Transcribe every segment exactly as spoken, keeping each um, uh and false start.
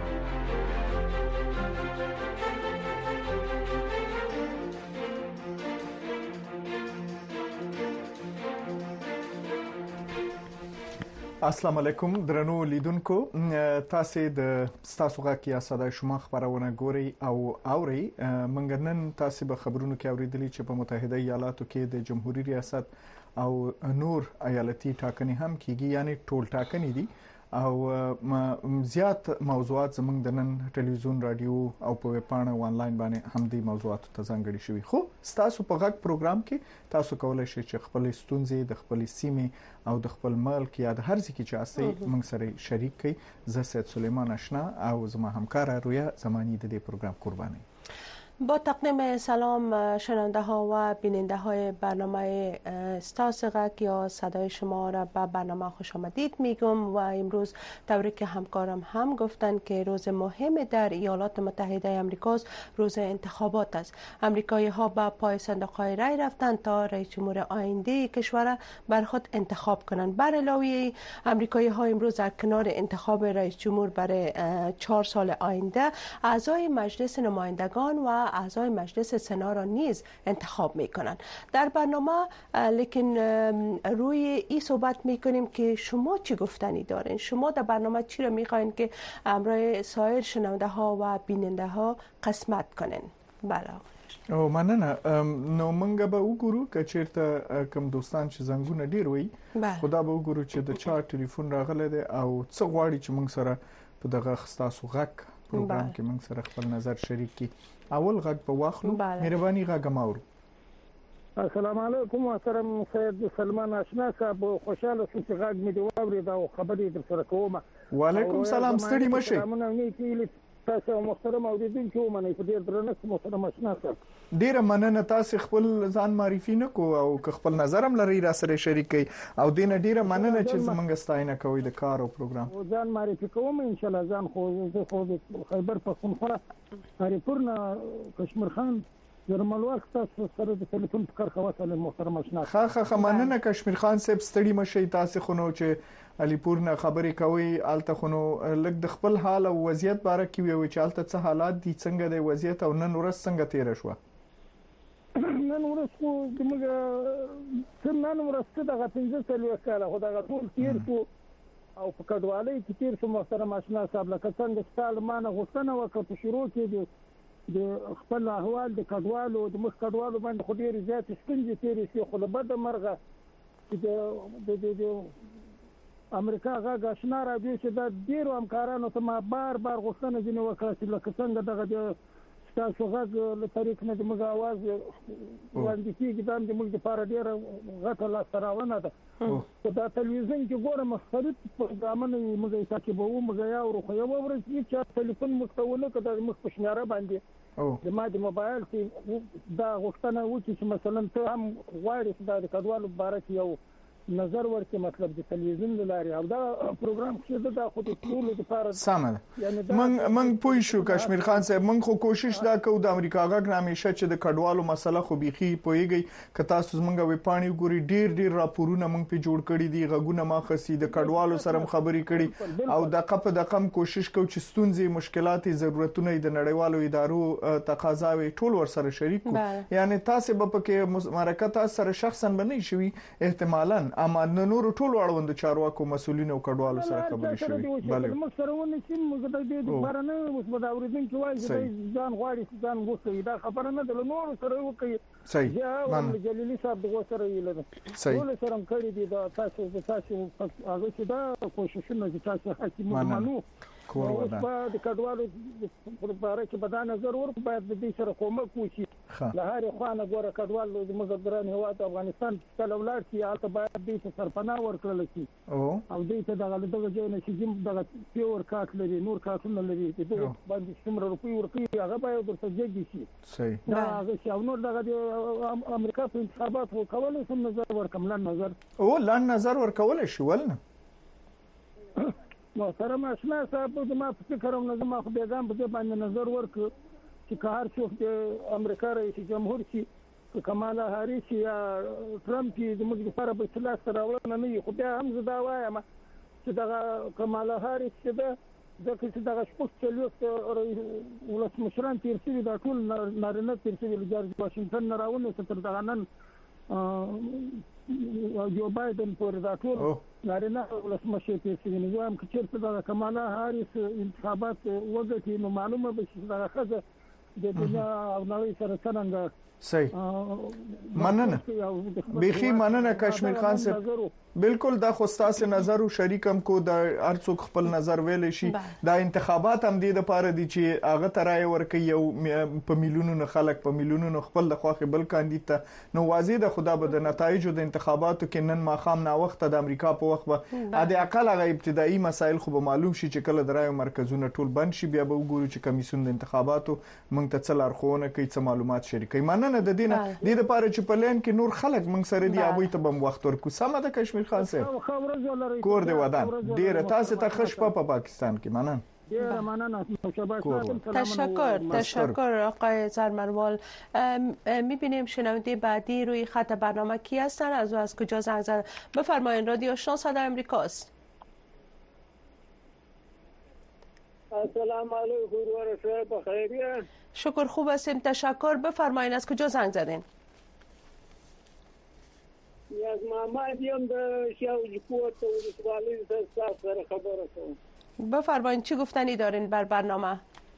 السلام علیکم درنو لیدونکو تاسو د ستاسو غاکي صداي شما خبرونه ګوري او اوري منګ نن تاسو به خبرونه کې اوریدلی چې په متحده ایالاتو کې د جمهوریت ریاست او نور ایالتي ټاکنې هم کیږي یعنی ټول ټاکنې دي او زیات موضوعات زموږ د نن ټلویزیون رادیو او په ویب پاڼه او انلاین باندې هم د موضوعاتو ته ځانګړي شوی خو تاسو په غږ پروګرام کې تاسو کولای شئ چې خپل ستونزې د خپل سیمې او د خپل ملک یا د هر ځای کې چې تاسو موږ سره شریک کړئ. زه سید سلیمان آشنا او زما همکار رویا زمانی د دې پروګرام قربانی. با تقدیم سلام شنونده ها و بیننده های برنامه ستاسغک یا صدای شما را به برنامه خوش آمدید میگم و امروز طوری که همکارم هم گفتن که روز مهم در ایالات متحده آمریکاست، روز انتخابات است. آمریکایی ها به پای صندوق های رای رفتن تا رئیس جمهور آینده کشور بر خود انتخاب کنند. بر علاوه آمریکایی ها امروز در کنار انتخاب رئیس جمهور برای چهار سال آینده اعضای مجلس نمایندگان و اعضای مجلس سنا را نیز انتخاب میکنند. در برنامه لیکن روی این صحبت میکنیم که شما چی گفتنی دارین؟ شما در برنامه چی را میخواین که امروز سایر شنونده ها و بیننده ها قسمت کنین؟ بله. او مننه نو منګه به وګورو که چیرته کوم دوستان چې زنګونه ډیر وي خدا به وګورو چې د چا ټلیفون راغلی دی او څه غواړي چې موږ سره په دغه خاصو غک پروګرام کې موږ سره خپل نظر شریک کړي. اول غږ په واخلو مهرباني غږ ماورو. السلام علیکم محترم سید سلمان آشنا صاحب خوشاله شوم چې غږ مې دی واورید او خبرې در سره کوم. وعلیکم سلام ستړي مشه. تاسو محترم اوریدونکو ومنئ په ډیر درنښت محترم آشنا صاحب. ډیره مننه تاسو خپل ځان معرفي نکو او خپل نظر هم لري را سره شریک کړئ او دینه ډیره مننه چې زمونږ ستاینه کوي د کار او پروګرام. ځان معرفي کوم ان شاء الله. ځان خو زه خو خیبر پختونخوا هریپورنا کشمیر خان زرملواک تاسو سره د ټلیفون په کار خواصله محترم آشنا. خا خا مننه کشمیر خان صاحب ستړي مشه. تاسو خو نو چې علیپور نه خبرې کوي الته خو نو لګ د خپل حال او وضعیت باره کې وی چې الته څه حالات دي څنګه د وضعیت او نن ورځ څنګه تیر شو؟ نن ورځ خو دمګه څنګه نن ورځ دغه پنځه سلوي کاله خو دغه ټول تیر شو او په کډوالۍ کې تیر شو محترم آشنا صاحب. لکه څنګه ستال مانه غوښتنه وکړه په شروع کې د خپل احوال د کډوالو د مخ کډوالو باندې خو ډیر زیات ستونزې تیرې شي خو له بده مرغه د د د امریکا غاګه آشنا را دي چې د ډیرو همکارانو ته ما بار بار غوښتنه ځنې وکړه چې لکه څنګه دغه د تاسو غاګ له طریق نه د موږ आवाज وړاندې کیږي دا د موږ لپاره ډیره غټه لاسته راوړنه ده. په دا تلویزیون کې ګورم مختلف پروګرامونه موږ یې تعقیبوو موږ یې اورو خو یو ورځ چې ټلیفون مستونه کړه موږ په شمیره باندې د ما د موبایل کې دا غوښتنه وکړي چې مثلا ته هم غواړې چې د کډوالو باره کې یو نظر ورکړي مطلب د تلویزیون لاري او دا پروګرام چې دا خو د ټولو لپاره سمه من من پوه شو کشمیر خان صاحب. من خو کوشش دا کوو د امریکا غږ نامیشه چې د کډوالو مسله خو بيخي پويږي که تاسو زمونږ وی پانی ګوري ډیر ډیر راپورونه مونږ په جوړ کړی دي غږونه ما خسي د کډوالو سره خبرې کړي او د قپ د قم کوشش کوو چې ستونزې مشکلات ضرورتونه د نړیوالو ادارو تقاضاوي ټول ور سره شریک کو. یعنی تاسو به پکې مرکه سره شخصا بنئ شوي احتمالاً اما نور ټول اړوند چارواکو مسولین او کډوالو سره خبرې شوې. بله موږ سره ونه چې موږ د دې لپاره نه اوس به دا اوریدونکو وایي چې ځان غواړي ځان غوښتي دا خبره نه ده نور سره وکړي. صحیح مان جلیلی صاحب دغه سره یې لږ ټول سره کړی دي دا تاسو تاسو هغه چې دا کوششونه چې تاسو حکیمانه منو کور ودا د کډوالو په اړه چې په دا نظر ورکړو باید د دې سره کومک وشي. له هر خوانه ګوره کډوالو د مزدوران هیواد افغانستان څخه ولر چې هغه باید دې ته سرپناه ورکړل شي او دې ته دغه دغه ځای نه چې زم دغه پیور کارت لري نور کارتونه لري چې دغه باندې څومره روپۍ ورکړي هغه باید ورته جدي شي. صحیح دا هغه چې نور دغه امریکا په انتخابات وکولای سم نظر ورکم لاندې نظر او لاندې نظر ورکول شي ولنه محترم آشنا صاحب د ما په فکر او نظم خو بیګام په باندې نظر ورک چې کار څوک د امریکا رئیس جمهور شي کمالا هاریس یا ټرمپ د موږ لپاره به اصلاح سره راوړل نه خو بیا هم زه دا وایم چې دا کمالا هاریس چې ځکه چې دغه شپږ څلوېښت ولسمشران تېر شوي دا ټول نارینه تېر شوي له جورج واشنګټن نه راونیسه تر دغه نن جو بایدن پورې دا ټول نارینه ولسمشر تېر شوي نو وایم که چېرته دغه کمالا هاریس انتخابات وګټي نو معلومه به شي چې دغه ښځه د دنیا او نړۍ سره څرنګه صحیح مننه بيخي مننه کشمیر خان صاحب بالکل دا خو ستاسو نظر او شریکم کو د ارڅوک خپل نظر ویل شي دا انتخابات هم دي د پاره دي چې هغه ترای ورکي یو په میلیونونو خلک په میلیونونو خپل د خواخ بل کاندید ته نو واضح ده خدا به د نتایجو د انتخاباتو کې نن ماخام نا وخت د امریکا په وخت به د اقل هغه ابتدایي مسایل خو به معلوم شي چې کله درایو مرکزونه ټول بند شي بیا به وګورو چې کمیسیون د انتخاباتو مونږ ته څه لارښوونه کوي څه معلومات شریکي مننه د دینه د دې لپاره چې په لین کې نور خلک مونږ سره دی ابوي ته بم وخت ورکو سمه د کشمیر خان صاحب کور دی ودان ډیره تاسو ته خوش په پاکستان کې مننه ډیره مننه تشکر تشکر آقای زرمروال میبینیم شنونده بعدی روی خط برنامه کی هستن از از کجا زنگ زدن بفرمایید رادیو آشنا صدای آمریکاست السلام علیکم و رحمت بخیریه شکر خوب هستیم تشکر بفرمایید از کجا زنگ زدین از محمد یم د شاوجی کوت ولسوالی سره خبره کوم بفرمایید چی گفتنی دارین بر برنامه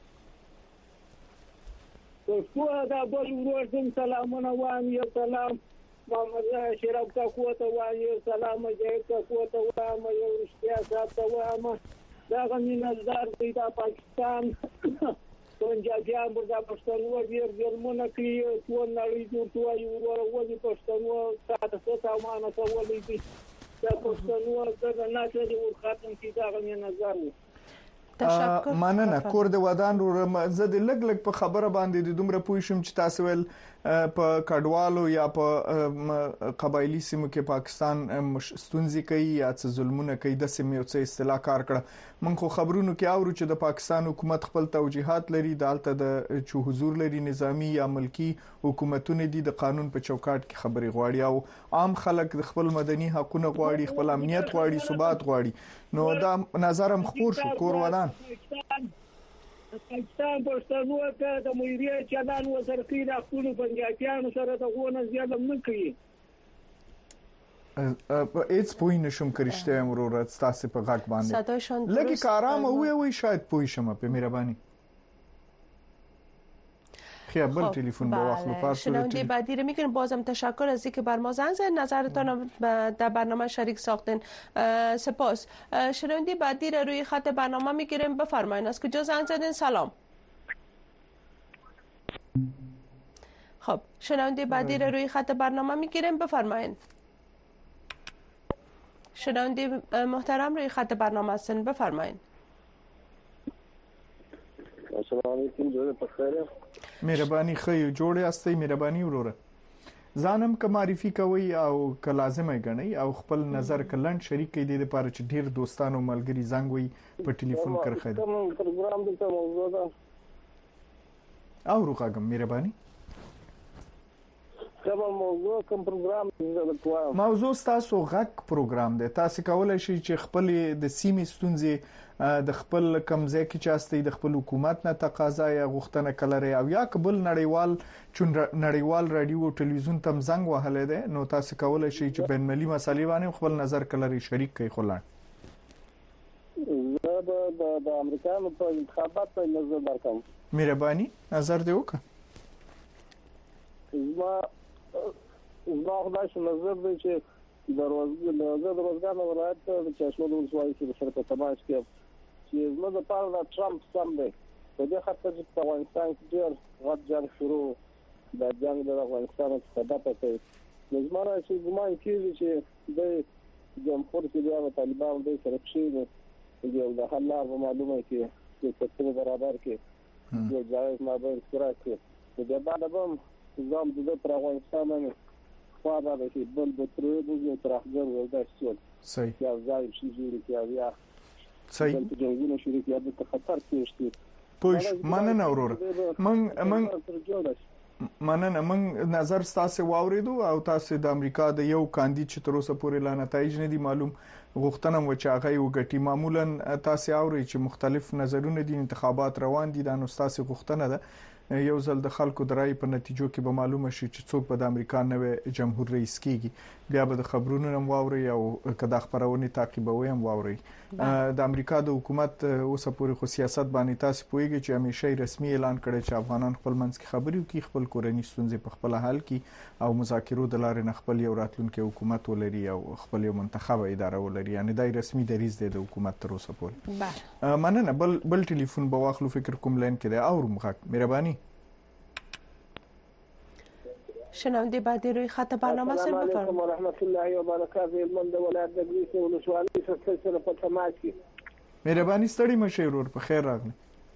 تو دا بل ورته سلامونه وایم یو سلام محمد شرف کا کوت وایم یو سلام جهاد کا کوت وایم یو رښتیا ساته وایم دا غنی نظر دی دا پاکستان پنجابیان بردا پښتنو ډیر ظلمونه کوي ټول نړۍ جوړ توای ورو پښتنو ساته سامان کولې دي دا پښتنو د ناڅري ورخاتم کې دا غنی نظر تشکر مننه کور د ودان زه د لګ لګ په خبره باندې د دومره پوه شم چې تاسو ول په کډوالو یا په قبایلی سیمو کې پاکستان ستونزې کوي یا څه ظلمونه کوي د سیمې او څه اصطلاح کار کړه من خو خبرونو کې اورو چې د پاکستان حکومت خپل توجیهات لري دالته د چو حضور لري نظامی یا ملکی حکومتونه دي د قانون په چوکاټ کې خبري غواړي او عام خلک د خپل مدني حقوقونه غواړي خپل امنیت غواړي ثبات غواړي نو دا نظرم خور شو کور ودان پاکستان پښتنو ته د مېریه چلان وزرقي د خپل پنجابیانو سره د غونه زیاده نه کوي اېڅ پوی نشم کرشته امرورت تاسو په غاک باندې صداشون لګي کارام وې وې شاید پوی شم په مهرباني خیابل تلفن با واخلو پارسل شنونده بعدی رو میکنیم بازم تشکر از اینکه بر ما زنگ زدید نظرتان در برنامه شریک ساختین سپاس شنونده بعدی رو روی خط برنامه میگیریم بفرمایید از کجا زنگ زدین سلام خب شنونده بعدی رو روی خط برنامه میگیریم بفرمایید شنونده محترم روی خط برنامه هستین بفرمایید السلام علیکم جوړ په خیر مهرباني خې جوړ یاستئ مهرباني وروره ځانم که معرفي کوي او که لازمه غنئ او خپل نظر کلند شریک کړئ د لپاره چې ډیر دوستانو ملګری زنګ وي په ټلیفون کرخه کوم پروګرام د موضوع ده او روغم مهرباني کوم موضوع کوم پروګرام د موضوع تاسو غک پروګرام دی تاسو کولای شئ چې خپل د سیمې ستونزې د خپل کمزې کې چاستي د خپل حکومت نه تقاضا یا غوښتنه کلري او یا قبل نړیوال چون نړیوال رادیو او ټلویزیون تم زنګ وهله ده نو تاسو کولای شئ چې بین ملي مسالې باندې خپل نظر کلري شریک کړئ خلان زه د امریکایانو په انتخابات په نظر درکم مهرباني نظر دی وکړه زما زما خدای شو نظر دی چې د روزګار د روزګار ولایت د چشمه ولسوالۍ کې سره په تماس کې چې زما د پاره د ټرمپ سم دی په دې خاطر چې په افغانستان کې ډېر غټ جنگ شروع د جنگ د افغانستان په سبب ته زما راځي زما کېږي چې د جمهور کې د طالبان د سره شي یو د حل لار معلومه کې چې په برابر کې یو ځای ما به سره کې د بعد هم زم د پر افغانستان نه خو دا چې بل به تر دې تر اخر وردا شول صحیح یا ځای شي جوړ کې یا صحیح د جنګونو شروع کې د خطر کېشتي پوش مننه اورور من من مننه من نظر تاسو واوریدو او تاسو د امریکا د یو کاندید چې تر اوسه پورې لا نتایج نه دي معلوم غوښتنه و چې هغه یو ګټي. معمولا تاسو اوري چې مختلف نظرونه دي، انتخابات روان دي، د تاسو غوښتنه ده یو ځل د خلکو د رای په نتیجو کې به معلومه شي چې څوک به د امریکا نوې جمهور رئیس کیږي. بیا به د خبرونو هم واوري او کدا خبرونه تعقیبوي هم واوري. د امریکا د حکومت اوس پورې خو سیاست باندې تاسو پوهیږئ چې همیشه رسمي اعلان کړی چې افغانان خپل منځ کې خبرې وکړي، خپل کورنۍ ستونزې په خپل حل کړي او مذاکرو د لارې نه خپل یو راتلونکي حکومت ولري او خپل یو منتخبه اداره ولري. یعنی دا رسمي دریځ دی د حکومت تر اوسه پورې. مننه. بل بل ټلیفون به واخلو، فکر کوم لین کې دی. او مخک مهرباني. شنونده بعدی روی خط برنامه سر بفرمایید. السلام علیکم و رحمت الله و برکاته. المند ولایت د ګریس ولسوالۍ څخه سره په تماس کې. مهرباني ستړي مشه ورور، په خیر راغلی.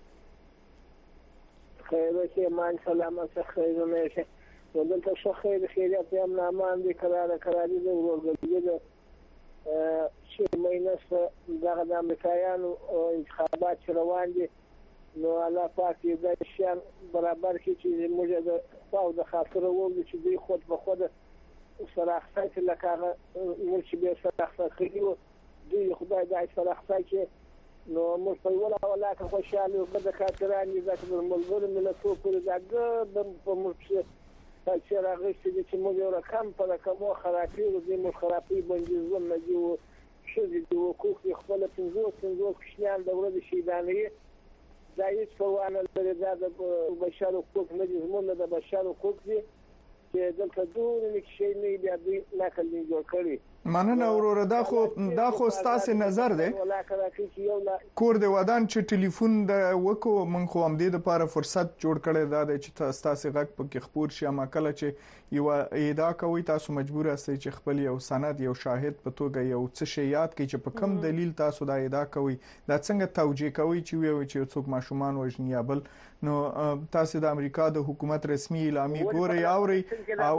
خیر اوسې، مان سلامت خیر اوسې. نو دلته ښه خیر خیریت هم نامان دي، قرار قراري د ورورګلوي د چې مینه دغه د امریکایانو انتخابات روان دي. نو الله پاک دې د شان برابر کړي چې موږ د خو د خاطر وو چې دوی خود به خود سراحت لکه موږ چې به سراحت کړو، دوی خدای دې سراحت کې نو موږ په ولا ولا که خوشاله او د خاطرانه ذکر ملګر ملتو پر دغه په موږ چې راغلي چې موږ یو رقم په رقم خرابې او دې موږ خرابې باندې ځل نه دیو چې دې وکړو خپل پنځو پنځو کښنال د ورځې شیدانې دا هیڅ پروانه لري. دا د بشر حقوق نه دي، زموږ د بشر حقوق دي چې دلته دوه نه شي نه بیا دوی نقل نه جوړ کړي. مننه وروره. دا خو دا خو ستاسو نظر دی. کور د ودان چې ټلیفون د وکړو من خو هم دې لپاره فرصت جوړ کړی دا دی چې تاسو غږ پکې خبر شي. اما کله چې یو ادعا کوي تاسو مجبور یاستئ چې خپل یو سند یو شاهد په توګه یو څه شی یاد کړئ چې په کوم دلیل تاسو دا ادعا کوي، دا څنګه توجیه کوي چې وی چې څوک ماشومان وژني یا بل. نو تاسو د امریکا د حکومت رسمي اعلامیه ګوري اوري او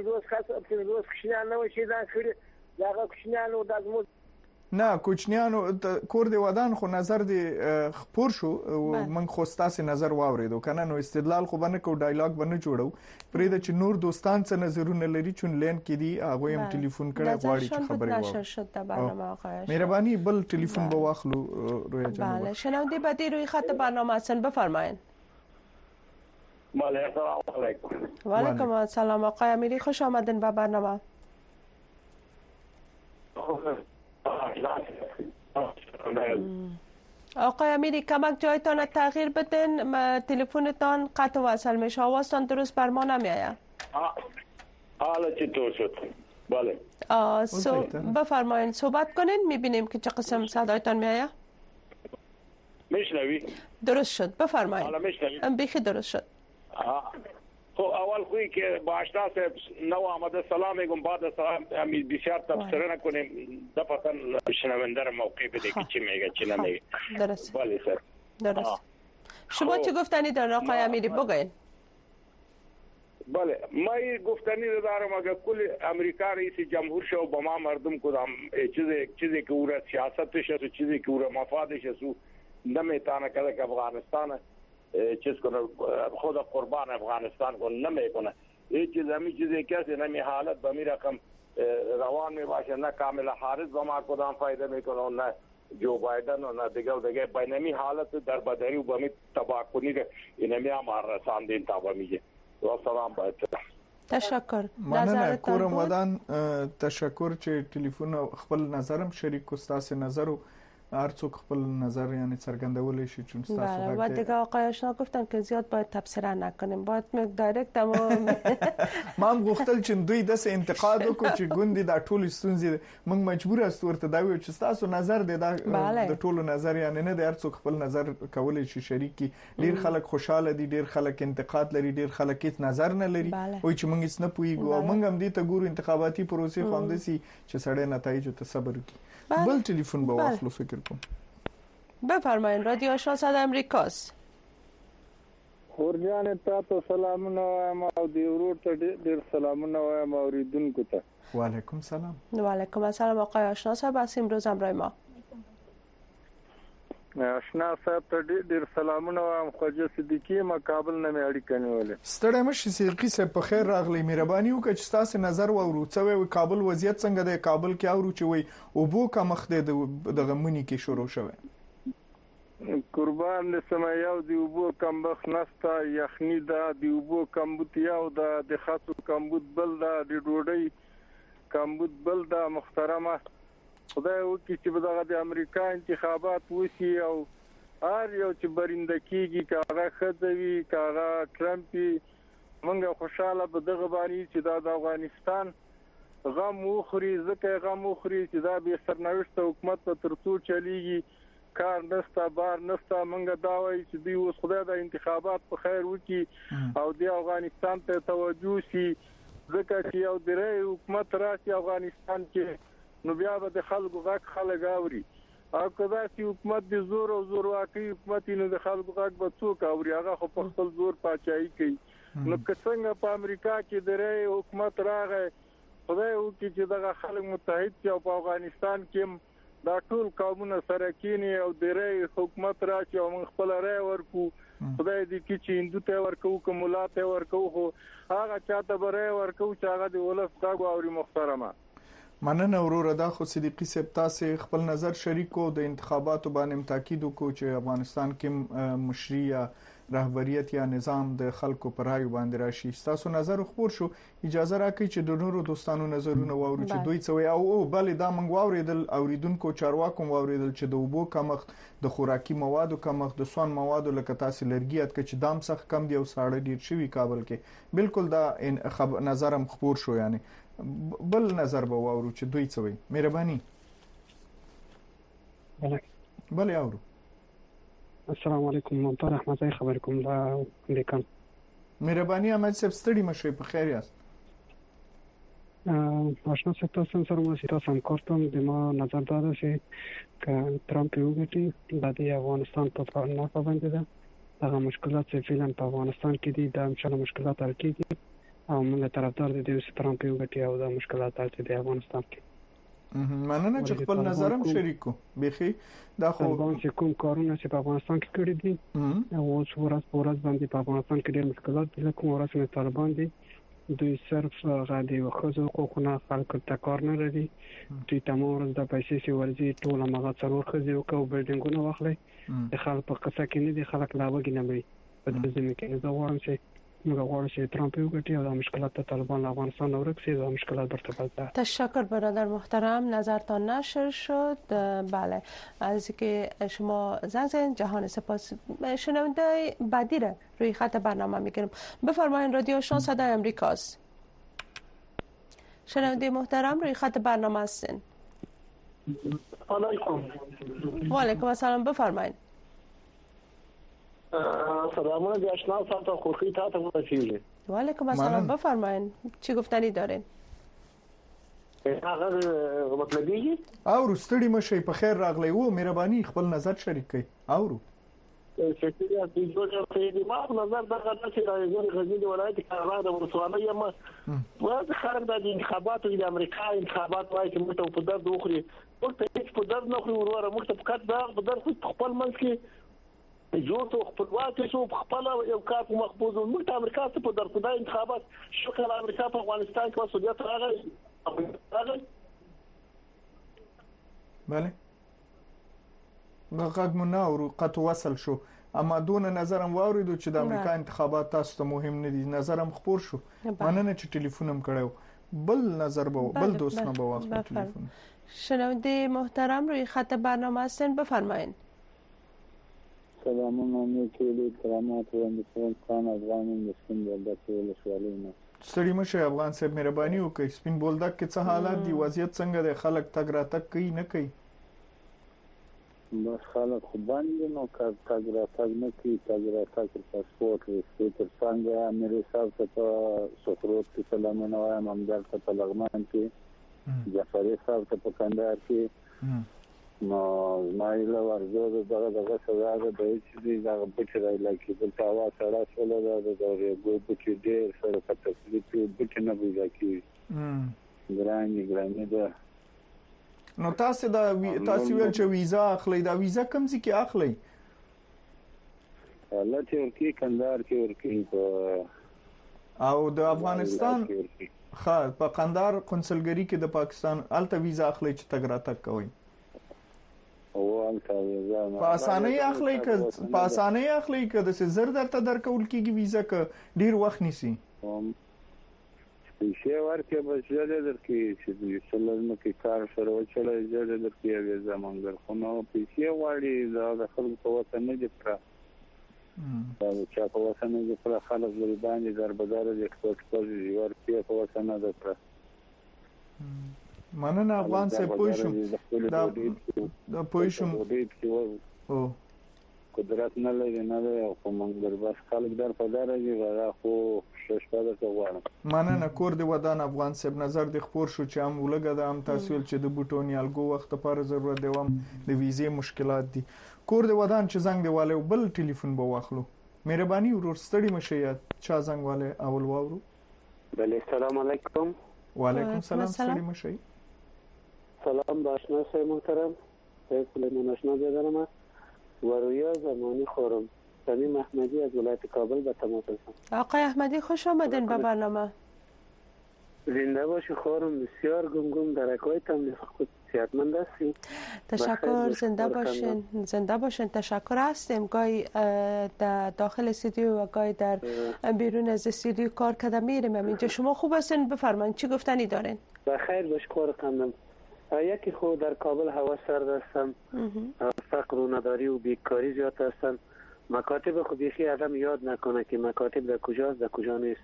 دغه کوچنیانو د ازمو نه کوچنیانو کور دی ودان خو نظر دی خپور شو. من خو ستاسو نظر واوریدو کنه. نو استدلال خو باندې کو ډایلاګ باندې جوړو پرې د چې نور دوستان څه نظرونه لري چون لین کې دی هغه هم ټلیفون کړي غواړي چې خبرې وکړي. مهرباني بل ټلیفون به واخلو رویا جان. بله شنونده بعدی روی خط برنامه هستن، بفرمایید. بله السلام علیکم. و علیکم السلام آقای امیری، خوش آمدین به برنامه. آقای امیری کمک جایتان تغییر بدین، تلفنتان قطع وصل میشه، آوازتان درست بر ما نمیآید. حالا چطور شد؟ بله. سو بفرمایید صحبت کنین میبینیم که چه قسم صدایتان میآید. میشنوی؟ درست شد بفرمایید. حالا میشنوی؟ بیخی درست شد. خب اول خویی که با آشنا صاحب نو آمده سلام میگم، بعد سلام همین بسیار تبصره نکنیم دفعتا شنونده را موقع بده که چی میگه چی نمیگه. درست. بله سر. درست. شما چی گفتنی دارین آقای امیری بگوین؟ بله ما گفتنی دارم اگر کل امریکا رئیس جمهور شو با ما مردم کدام چیزی چیزی که او را سیاستش است و چیزی که او را مفادش است نمیتونه که افغانستان چیز کنه خود قربان افغانستان کو نمیکنه. هیچ چیز همی چیزی کسی نمی حالت به می رقم روان می باشه، نه کاملا حارس به ما کدام فایده میکنه نه جو بایدن و نه دیگه و دیگه بینمی حالت در بدری و به می تباه کنی که اینمی هم رساندین تا به میگه. و سلام باید تشکر. مننه کورم ودان. تشکر چې ټلیفون خپل نظرم شریک کو. ستاسو نظر هر څوک خپل نظر یعنی څرګندول شي چون تاسو بله. و دیگه آقای آشنا گفتن که زیاد باید تبصره نکنیم، باید دایرکت تمام ما هم غوښتل چې دوی د انتقاد وکړي چې ګوندې دا ټول ستونزې موږ مجبور است ورته دا ویو چې تاسو نظر دی دا د ټولو نظر یعنی نه د هر څوک خپل نظر کولای شي شریک کی. ډیر خلک خوشاله دي، ډیر خلک انتقاد لري، ډیر خلک هیڅ نظر نه لري وای چې موږ هیڅ نه پوهیږو او موږ هم دې ته ګورو انتخاباتي پروسې خو هم دسي چې سړی نتایج ته صبر وکړي. بل ټلیفون به واخلو فکر کوم. بفرمایید رادیو آشنا صدای امریکاست. خورجان تاسو سلامونه وایم او دی ورور ته ډیر سلامونه وایم اوریدونکو ته. و علیکم سلام. و علیکم السلام آقای آشنا صاحب، از امروز همراه ما. آشنا صاحب ته ډېر ډېر سلامونه وایم. خواجه صدیقي ما کابل نه مې اړیکه نیولې. ستړی مشي صدیقي صاحب په خیر راغلی. مهرباني وکړئ چې تاسو نظر واورو څه وی کابل وضعیت څنګه دی. کابل کې اورو چې وی او بو کا مخ دی دغه منی کې شروع شوه. قربان دې سمایو دی وبو کم بخ نستا یخنی دا دی وبو کمبوت یو دا د خاصو کمبوت بل دا د ډوډۍ کمبوت بل دا. محترمه خدای وکړي چې دغه د امریکا انتخابات وشي او هر یو چې برنده کیږي کاغه خدوي کاغه ټرمپي موږ خوشاله به دغه باندې چې دا د افغانستان غم وخوري ځکه غم وخوري چې دا به سرنوشت حکومت په ترڅو چلیږي کار نستا بار نستا. موږ دا وایي چې دوی اوس خدای د انتخابات په خیر وکړي او د افغانستان ته توجه شي ځکه چې یو درې حکومت راشي افغانستان کې نو بیا به د خلکو غږ خلک اوري او کدا چې حکومت د زور او زور واقعي حکومت نو د خلکو غږ به څوک اوري هغه خو په خپل زور پاچایي کوي. نو څنګه په امریکا کې درې حکومت راغی خدای وکړي چې دغه خلک متحد شي او په افغانستان کې دا ټول قومونه سره کینی او درې حکومت راشي او موږ خپل رائے ورکو. خدای دې کې چې هندو ته ورکو کوملا ته ورکو خو هغه چاته رائے ورکو چې هغه د ولس دا غوړي. محترمه مننه وروره. دا خو صدیقي صاحب تاسو خپل نظر شریکو د انتخاباتو باندې تاکید وکړو چې افغانستان کې مشري یا رهبریت یا نظام د خلکو پر رائے باندې راشي. تاسو نظر خبر شو اجازه راکړئ چې د نورو دوستانو نظرونه واورو چې دوی څه وایي. او بل دا موږ واوریدل اوریدونکو چارواکو واوریدل چې د اوبو کمښت د خوراکي موادو کمښت د سون موادو لکه تاسو لرګیات کې چې دام څخه کم دی او ساړه ډیر شوی کابل کې بالکل دا نظرم خبر شو. یعنی بل نظر به واورو چې دوی څه وایي. مهرباني بله اورو. السلام علیکم. منطقه احمد زای خبر کوم دا لیکم. مهرباني احمد صاحب ستړي مشي په خیر یاست. آشنا صاحب تاسو سره مو سیتا سم کوم د ما نظر داده چې ک ترامپ یو غټي د افغانستان په اړه نه پابند ده. هغه مشکلات چې فعلا په افغانستان کې دي دا مشکل مشکلات ارکیږي او موږ طرفدار دي چې ترامپ یو غټي او د مشکلات چې د افغانستان کې مننه چې خپل نظرم شریکو. بخي دا خو چې کوم کارونه چې په افغانستان کې کړی دي او اوس ورځ په ورځ باندې په افغانستان کې ډېر مشکلات دي. کوم ورځ نه طالبان دي دوی صرف غاډي وخزو حقوقونه خلکو ته کار نه لري. دوی تمام ورځ د پیسې سی ورځي ټول هغه څلور خزي او کو بلډینګونه واخلي د خلک په قصه کې نه دي خلک لا وګ نه وي په دې ځینې کې زه وایم چې موږ غواړو چې ترامپ یو غټي او د مشکلات طالبان افغانستان ورکسي و مشکلات برطرف ده. تشکر برادر محترم. نظرتان نشر شد. بله از که شما زنگ زدین جهان سپاس. شنونده بعدی را روی خط برنامه میگیرم. بفرمایید رادیو آشنا صدای امریکاست. شنونده محترم روی خط برنامه هستین. علیکم. و علیکم السلام. بفرمایید. سلامونه د آشنا صاحب خوشی تاسو ورسیږي. و علیکم السلام. بفرمایید چی گفتنی دارین؟ هغه مطلبي او ستړي مشي په خیر راغلی وو. مهرباني خپل نظر شریک کړئ. اورو شکریہ د جوړ کړی ما نظر دا غواړم چې راځي غزنی ولایت کې کارا د ورسوالۍ یم ورته خلک د انتخاباتو د امریکا انتخابات وایي چې موږ په درد وخوري موږ ته هیڅ په درد نه خوري وروره موږ ته فقط دا په درد خپل منځ کې جوړ ته خپلواک شو خپل یو کار مخبوز موږ ته امریکا ته په درد د انتخابات شکل امریکا په افغانستان کې مسؤلیت راغی راغی بله غږ مو نه اورو قطع وصل شو اما دون نظرم واوریدو چې د امریکا انتخابات تاسو ته مهم نه دي نظرم خبر شو مننه چې ټلیفونم کړو بل نظر به بل دوست نه به واخلم ټلیفون. شنونده محترم روی خط برنامه هستین بفرمایید. سلامونه میکلی کرامات و مسلمان افغان مسلم بلدک ولسوالینا ستړي مشه افغان صاحب مهرباني وکړئ سپین بولدک کې څه حالات دي وضعیت څنګه دی خلک تګ راتګ کوي نه کوي بس خلک خو باندې نو تګ راتګ نه کوي تګ راتګ پاسپورت وسته تر څنګه امیر صاحب ته په سفرت کې سلامونه وایم همدار ته په لغمان کې جعفری صاحب ته په کندهار کې نو مایل ورزو دغه دغه سزا ده د چې دغه بچی راځي کې بل تاوا سره سره ده د ګو بچی ډېر سره په تکلیف بچی نه وځي ګرانی ګرانی ده نو تاسو دا تاسو ویل چې ویزا اخلي دا ویزا کوم ځای کې اخلي؟ الله چې ورکی کندهار کې ورکی په او د افغانستان ښه په قندهار قونسلګری کې د پاکستان الته ویزا اخلي چې تګ راتګ کوي او الته ویزا په اسانۍ اخلي که په اسانۍ اخلي که د زر درته درکول کېږي ویزا که ډیر وخت نیسي پیسې ورکې به ژر درکې چې د سلنو کې کار سره وچلای ژر درکې ویزا مونږ خو نو پیسې غواړي دا د خلکو په وطن نه دي پره دا چې په وطن نه دي پره خلک لري باندې دربدار د ایکسپورت کوي ورکې په وطن نه ده پره مننه افغان صاحب پوه شوم دا د پوه شوم او قدرت نه لري نه دی او موږ در بس خلک در په دار دي غواړي خو شپه ده غواړم مننه کور دی ودان افغان صاحب نظر د خبر شو چې هم ولګه د هم تحصیل چې د بوټونی الګو وخت لپاره ضرورت دی هم د ویزې مشکلات دي کور دی ودان چې زنګ دی والے بل ټلیفون به واخلو مهرباني ورور ستړي مشه چا زنګ والے اول واورو بله السلام علیکم وعلیکم السلام ستړي مشه سلام باشنا صاحب محترم سلیمان آشنا بیادرم و رویا زمانی خورم تمیم احمدی از ولایت کابل به تماس هستم. آقای احمدی خوش آمدین به برنامه. زنده باشی خورم بسیار گمگم درکای تم خود صحتمند هستیم. تشکر زنده باشین زنده باشین تشکر هستیم گاهی در داخل استودیو و گاهی در بیرون از استودیو کار کرده میریم اینجا شما خوب هستین بفرمایید چی گفتنی دارین؟ بخیر باش کار کردم. یکی خود در کابل هوا سرد هستم فقر و نداری و بیکاری زیاد هستن مکاتب خود بیخی آدم یاد نکنه که مکاتب در کجاست در کجا نیست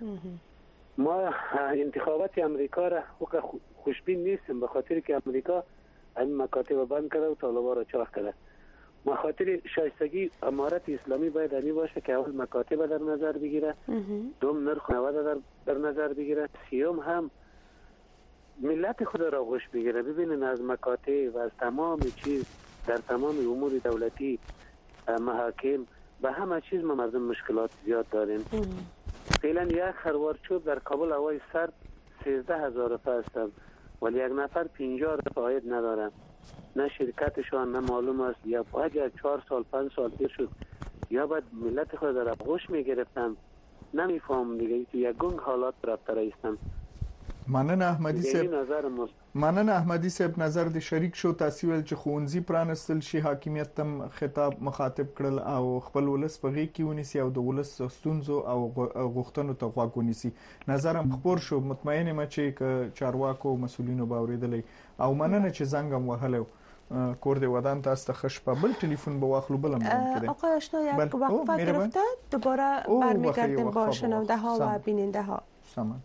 ما انتخابات امریکا را خوشبین نیستیم به خاطر که امریکا این مکاتب بند کرده و طالبان را چاق کرده ما خاطر شایستگی امارت اسلامی باید همی باشه که اول مکاتب در نظر بگیره دوم نرخ نود در, در نظر بگیره سیوم هم ملت خود را گوش بگیره ببینین از مکاتب و از تمام چیز در تمام امور دولتی محاکم به همه چیز ما مردم مشکلات زیاد داریم فعلا یک خروار چوب در کابل هوای سرد سیزده هزار روپه هستم ولی یک نفر پنجاه روپه عاید ندارم نه شرکتشان نه معلوم است یا اگر چهار سال پنج سال پیر شد یا باید ملت خود را گوش میگرفتم نمیفهم دیگه تو یک گنگ حالات رفته رایستم مننه احمدی صاحب مننه احمدی صاحب نظر د شریک شو تاسو ول چې خونځي پرانستل شي حاکمیت تم خطاب مخاطب کړل او خپل ولس په غي کې ونیسي او د ولس ستونزو او غوښتنو ته غوږ ونیسي نظر هم خبر شو مطمئن یم چې چارواکو مسولینو باوریدلې او مننه چې زنګم وهلو کور دی ودان تاسو ته خوش په بل ټلیفون به واخلو بلم کده آقا آشنا یک وقفه گرفته دوباره برمیگردیم با شنونده ها و بیننده ها سامان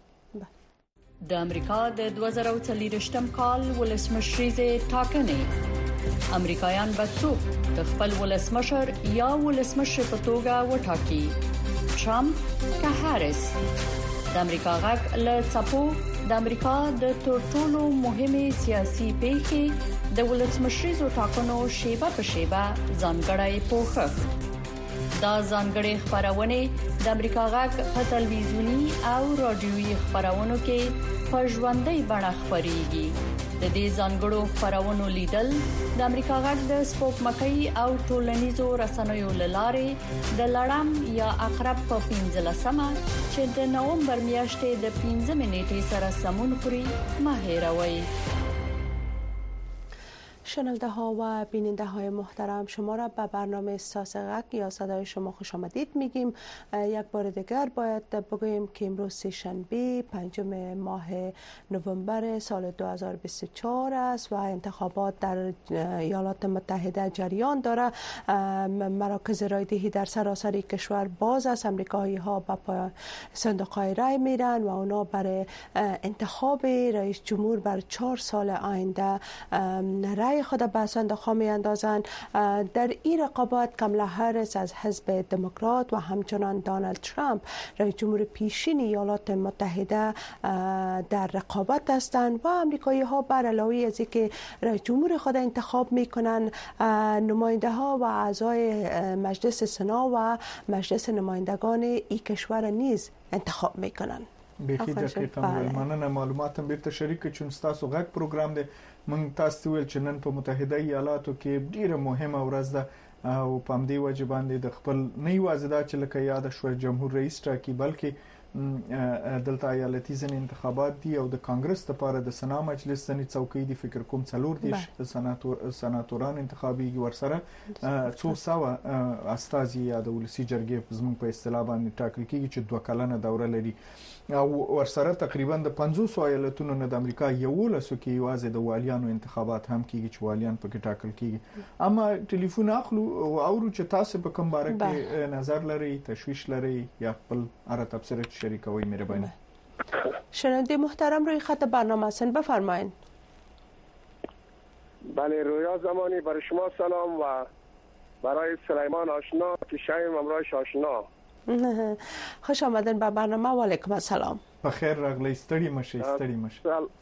د امریکا د دوه زره او څلورم کال ولسمشریزې ټاکنې امریکایان به څوک د خپل ولسمشر یا ولسمشر په توګه وټاکي ټرمپ که هاریس د امریکا غږ له څپو د امریکا د ټولو مهمه سیاسي پیښې د ولسمشریزو ټاکنو شیبه په شیبه ځانګړی پوښښ دا ځانګړي خبرونه د امریکا غږ په تلویزیونی او رادیويي خبرونو کې په ژوندۍ بڼه خبريږي د دې ځانګړو خبرونو لیدل د امریکا غږ د سپوږمکۍ او ټولنیزو رسنیو لارې د لړم یا عقرب په پنځلسمه چې د نومبر میاشتې د پنځمې نیټې سره سمون خوري مه هېروئ. شنونده ها و بیننده های محترم شما را به برنامه احساس غږ یا صدای شما خوش آمدید میگیم. یک بار دیگر باید بگوییم که امروز سه شنبه پنجم ماه نوامبر سال دو هزار و بیست و چهار است و انتخابات در ایالات متحده جریان داره. مراکز رایدهی در سراسر کشور باز است. امریکایی ها به صندوق های رای میرن و اونا برای انتخاب رئیس جمهور بر چهار سال آینده رای خود به صندوق ها می اندازند. در این رقابت کاملا هریس از حزب دموکرات و همچنان دونالد ترامپ رئیس جمهور پیشین ایالات متحده در رقابت هستند و امریکایی ها بر علاوه از اینکه رئیس جمهور خود انتخاب می کنند نماینده ها و اعضای مجلس سنا و مجلس نمایندگان این کشور نیز انتخاب می کنند. بخي دقیقاً ول مننه معلومات هم بیرته شریک چې تاسو غږ پروګرام دی موږ تاسو ویل چې نن په متحده ایالاتو کې ډیره مهمه ورځ ده او په همدې وجه باندې د خپل نه یوازې دا چې لکه یاد شو جمهور رئیس ټاکي بلکې دلته ایالتي ځینې انتخابات دي او د کانګرس لپاره د سنا مجلس ځینې څوکۍ دي فکر کوم څلور دي سناتور سناتوران انتخابي ورسره څو سوه استازي یا د ولسی جرګې زموږ په اصطلاح باندې ټاکل کیږي چې دوه کلنه دوره لري او ورسره تقریبا د پنځوس ایالتونو نه د امریکا یولسو کې یوازې د والیانو انتخابات هم کیږي چې والیان پکې ټاکل کیږي اما ټلیفون اخلو او اورو چې تاسو په کوم باره کې نظر لري تشویش لري یا خپل اره تبصره شریکوی مهربانی. شنونده محترم روی خط برنامه هستن بفرمایید. بله رویا زمانی برای شما سلام و برای سلیمان آشنا که شایم امرایش آشنا. خوش آمدین به برنامه و علیکم السلام. بخیر راغلی ستړي مشي ستړي مشي.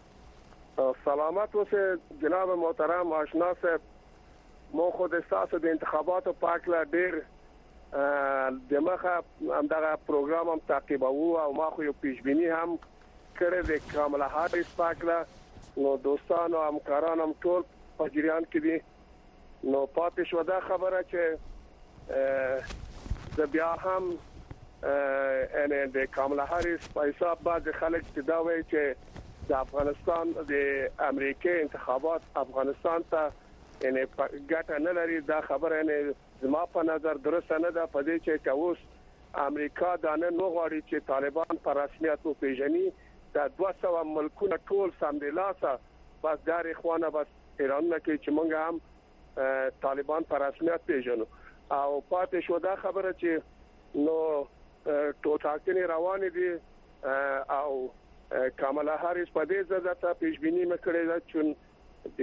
سلامت وسه جناب محترم آشنا صاحب مو خود احساس د انتخاباتو پاکله ډیر دماغه هم دا پروګرام هم تعقیبوو او ما خو یو پیشبینی هم کړی د کاملا هاریس پاکله نو دوستان او همکاران هم ټول په جریان کې دي نو پاتې شو دا خبره چې د بیا هم ان د کاملا هاریس په حساب باز خلک چې دا وایي چې د افغانستان د امریکای انتخابات افغانستان ته ان ګټه نه لري دا خبره نه زما په نظر درسته نه ده په دې چې اوس امریکا دا نه غواړي چې طالبان په رسمیت وپیژني دا دوه سوه ملکونه ټول سمدلاسه بس دار اخوانه بس ایران نه کې چې موږ هم طالبان په رسمیت پیژنو او پاتې شو دا خبره چې نو ټوټاکنې روان دي او کاملا هاریس په دې ځای ته پیشبینی مکړې ده چې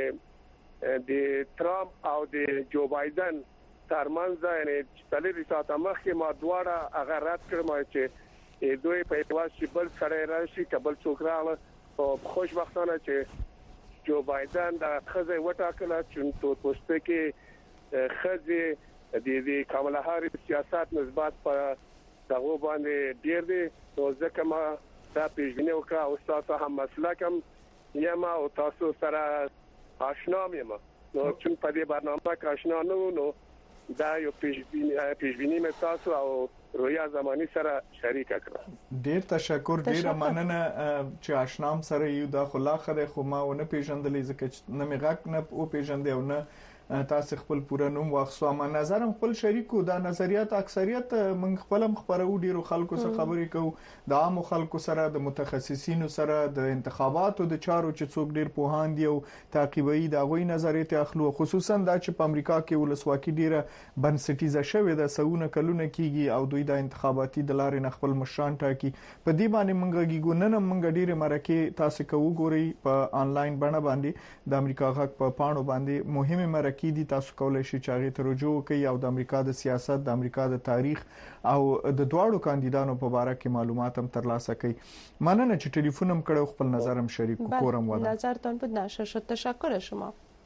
د د ترامپ او د جو بایدن ترمنځ یعنی څلوري ساعته مخکې ما دواړه هغه رد کړم چې دوی په اتواس چې بل سره راشي کبل څوک راغله او خوشبختانه چې جو بایدن د خزه وټاکله چې تو پوسټ کې خزه د دې کاملا هاریس سیاست نسبت په دغه باندې ډیر دي نو ځکه ما دا پیژنې وکړه او تاسو هم مسلکم یم او تاسو سره آشنا یم نو چې په دې برنامه کې آشنا نه و نو دا یو پیشبینی پیشبینی مې تاسو او رویا زمانی سره شریک کړم ډیر تشکر ډیر مننه چې آشنام سره یو د خلاخه خو ما ونه پیژندلې ځکه نه مې غږ نه او پیژندې او نه تاسو خپل پوره نوم واخصو ما نظرم خپل شریکو دا نظریات اکثریت من خپلم خبرو ډیرو خلکو سره خبرې کوو د عام خلکو سره د متخصصینو سره د انتخاباتو د چارو چې څوک ډیر پوهان دي او تعقیبوي دا غوي نظریات اخلو خصوصا دا چې په امریکا کې ولسواکي ډیره بنسټیزه شوې ده سونه کلونه کیږي او دوی د انتخاباتي د لارې نه خپل مشران ټاکي په دې باندې منګه ګوننه منګه ډیره مرکه تاسو کوو ګوري په انلاین بڼه باندې د امریکا غږ په پاڼو باندې مهمه مرکه کې دي تاسو کولای شئ چې هغه ته رجوع وکړئ او د امریکا د سیاست د امریکا د تاریخ او د دواړو کاندیدانو په اړه کې معلومات هم ترلاسه کړئ مننه چې ټلیفون هم کړو خپل نظرم شریک کوم ودا نظرتون بود نشه شد تشکر شما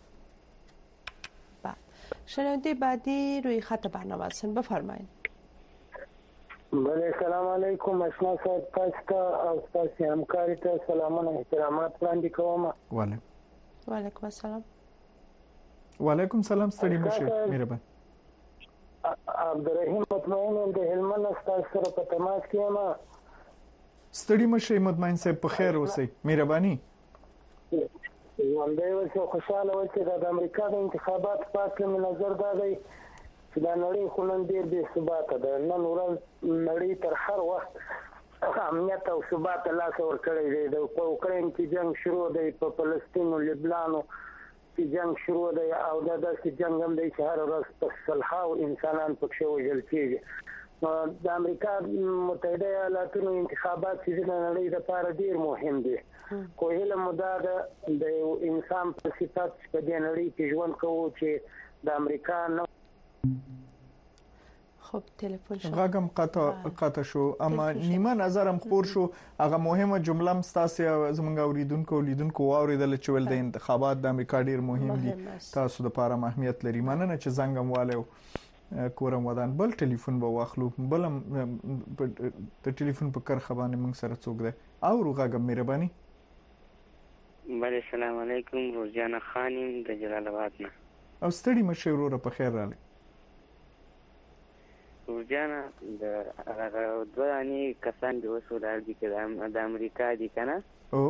شنونده بعدی روی خط برنامه هستن بفرمایید بله سلام علیکم آشنا صاحب تاسو او تاسو همکاري ته سلامونه احترامات وړاندې کوم وعلیکم وعلیکم السلام وعلیکم سلام ستړي مشه مهربان عبدالرحیم مطمئن د هلمند استاد سره په تماس کې ما ستړي مشه مطمئن صاحب په خیر اوسئ مهرباني وانده اوسه خوشاله اوسه د امریکا د انتخابات پاتې نظر دا دی چې دا نړۍ خو نن ډېر بې ثباته ده نن ورځ نړۍ تر هر وخت امنیت او ثبات لاس ورکړی دی د اوکراین کې جنگ شروع دی په فلسطین او لبنان چې جنگ شروع دی او دا داسې جنگ هم دی چې هر ورځ په سلهاو انسانان پکې وژل کېږي د امریکا متحده ایالاتونو انتخابات چې د نړۍ لپاره ډېر مهم دي خو هیله مو دا ده د یو انسان په صفت په دې نړۍ کې ژوند کوو چې د امریکا نه خب تلفن شو غاګم قطع قطع شو اما نیمه نظرم خور شو هغه مهمه جمله مستاسه زمونږ اوریدونکو لیدونکو واوریدل چې ول د انتخابات د امریکا ډیر مهم دي تاسو د لپاره اهمیت لري مننه چې زنګم والو کورم ودان بل ټلیفون به واخلو بل د ټلیفون په کرخه باندې موږ سره څوک دی او روغه مهرباني بله السلام علیکم روزیانه خانم د جلال آباد نه او ستړي مشه وروره په خیر راغلی روزیانه د هغه دوه اني کسان دی اوس ولر دي چې د امریکا دي کنه او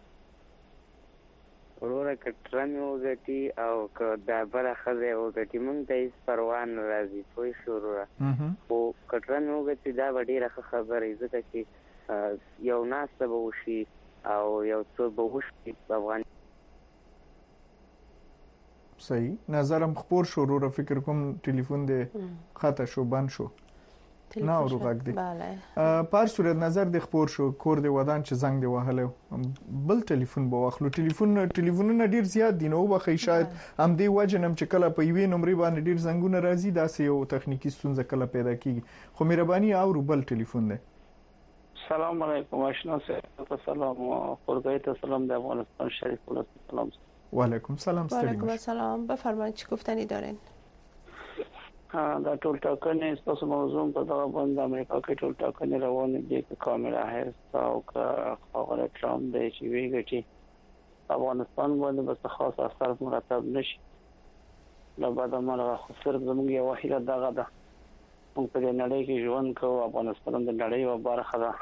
وروره کټره مې وګټي او که دا بله ښځه یې وګټي موږ ته هېڅ پروا نه راځي پوه شو وروره خو کټره مې وګټي دا به ډېره ښه خبره وي ځکه چې یو ناسته به وشي او یو څه به وشي په افغانستان صحیح نظرم خپور شو وروره فکر کوم ټلیفون دې خطا شو بند شو نه ورو غږ دی پر صورت نظر د خپور شو کور دی ودان چې زنګ دی وهله بل ټلیفون به واخلو ټلیفون ټلیفونونه ډیر زیات دي نو به شاید هم دی وجنم چې کله په یوې نمبر باندې ډیر زنګونه راځي داسې یو تخنیکی ستونزه کله پیدا کیږي خو مهرباني او بل ټلیفون دی سلام علیکم آشنا صاحب سلام خورگای ته سلام د افغانستان شریف ولایت سلام و علیکم سلام و علیکم السلام بفرمایید چی گفتنی دارین دا ټول ټاکنې تاسو موضوع په دغه باندې امریکا کې ټول ټاکنې روانې دي چې کاملا هست او که خبره ترامپ دی چې ویږي افغانستان باندې بس خاص اثر مرتب نشي له بعد ما خو صرف زموږ یو وحیده دغه ده موږ په نړۍ کې ژوند کوو افغانستان د نړۍ یو برخه ده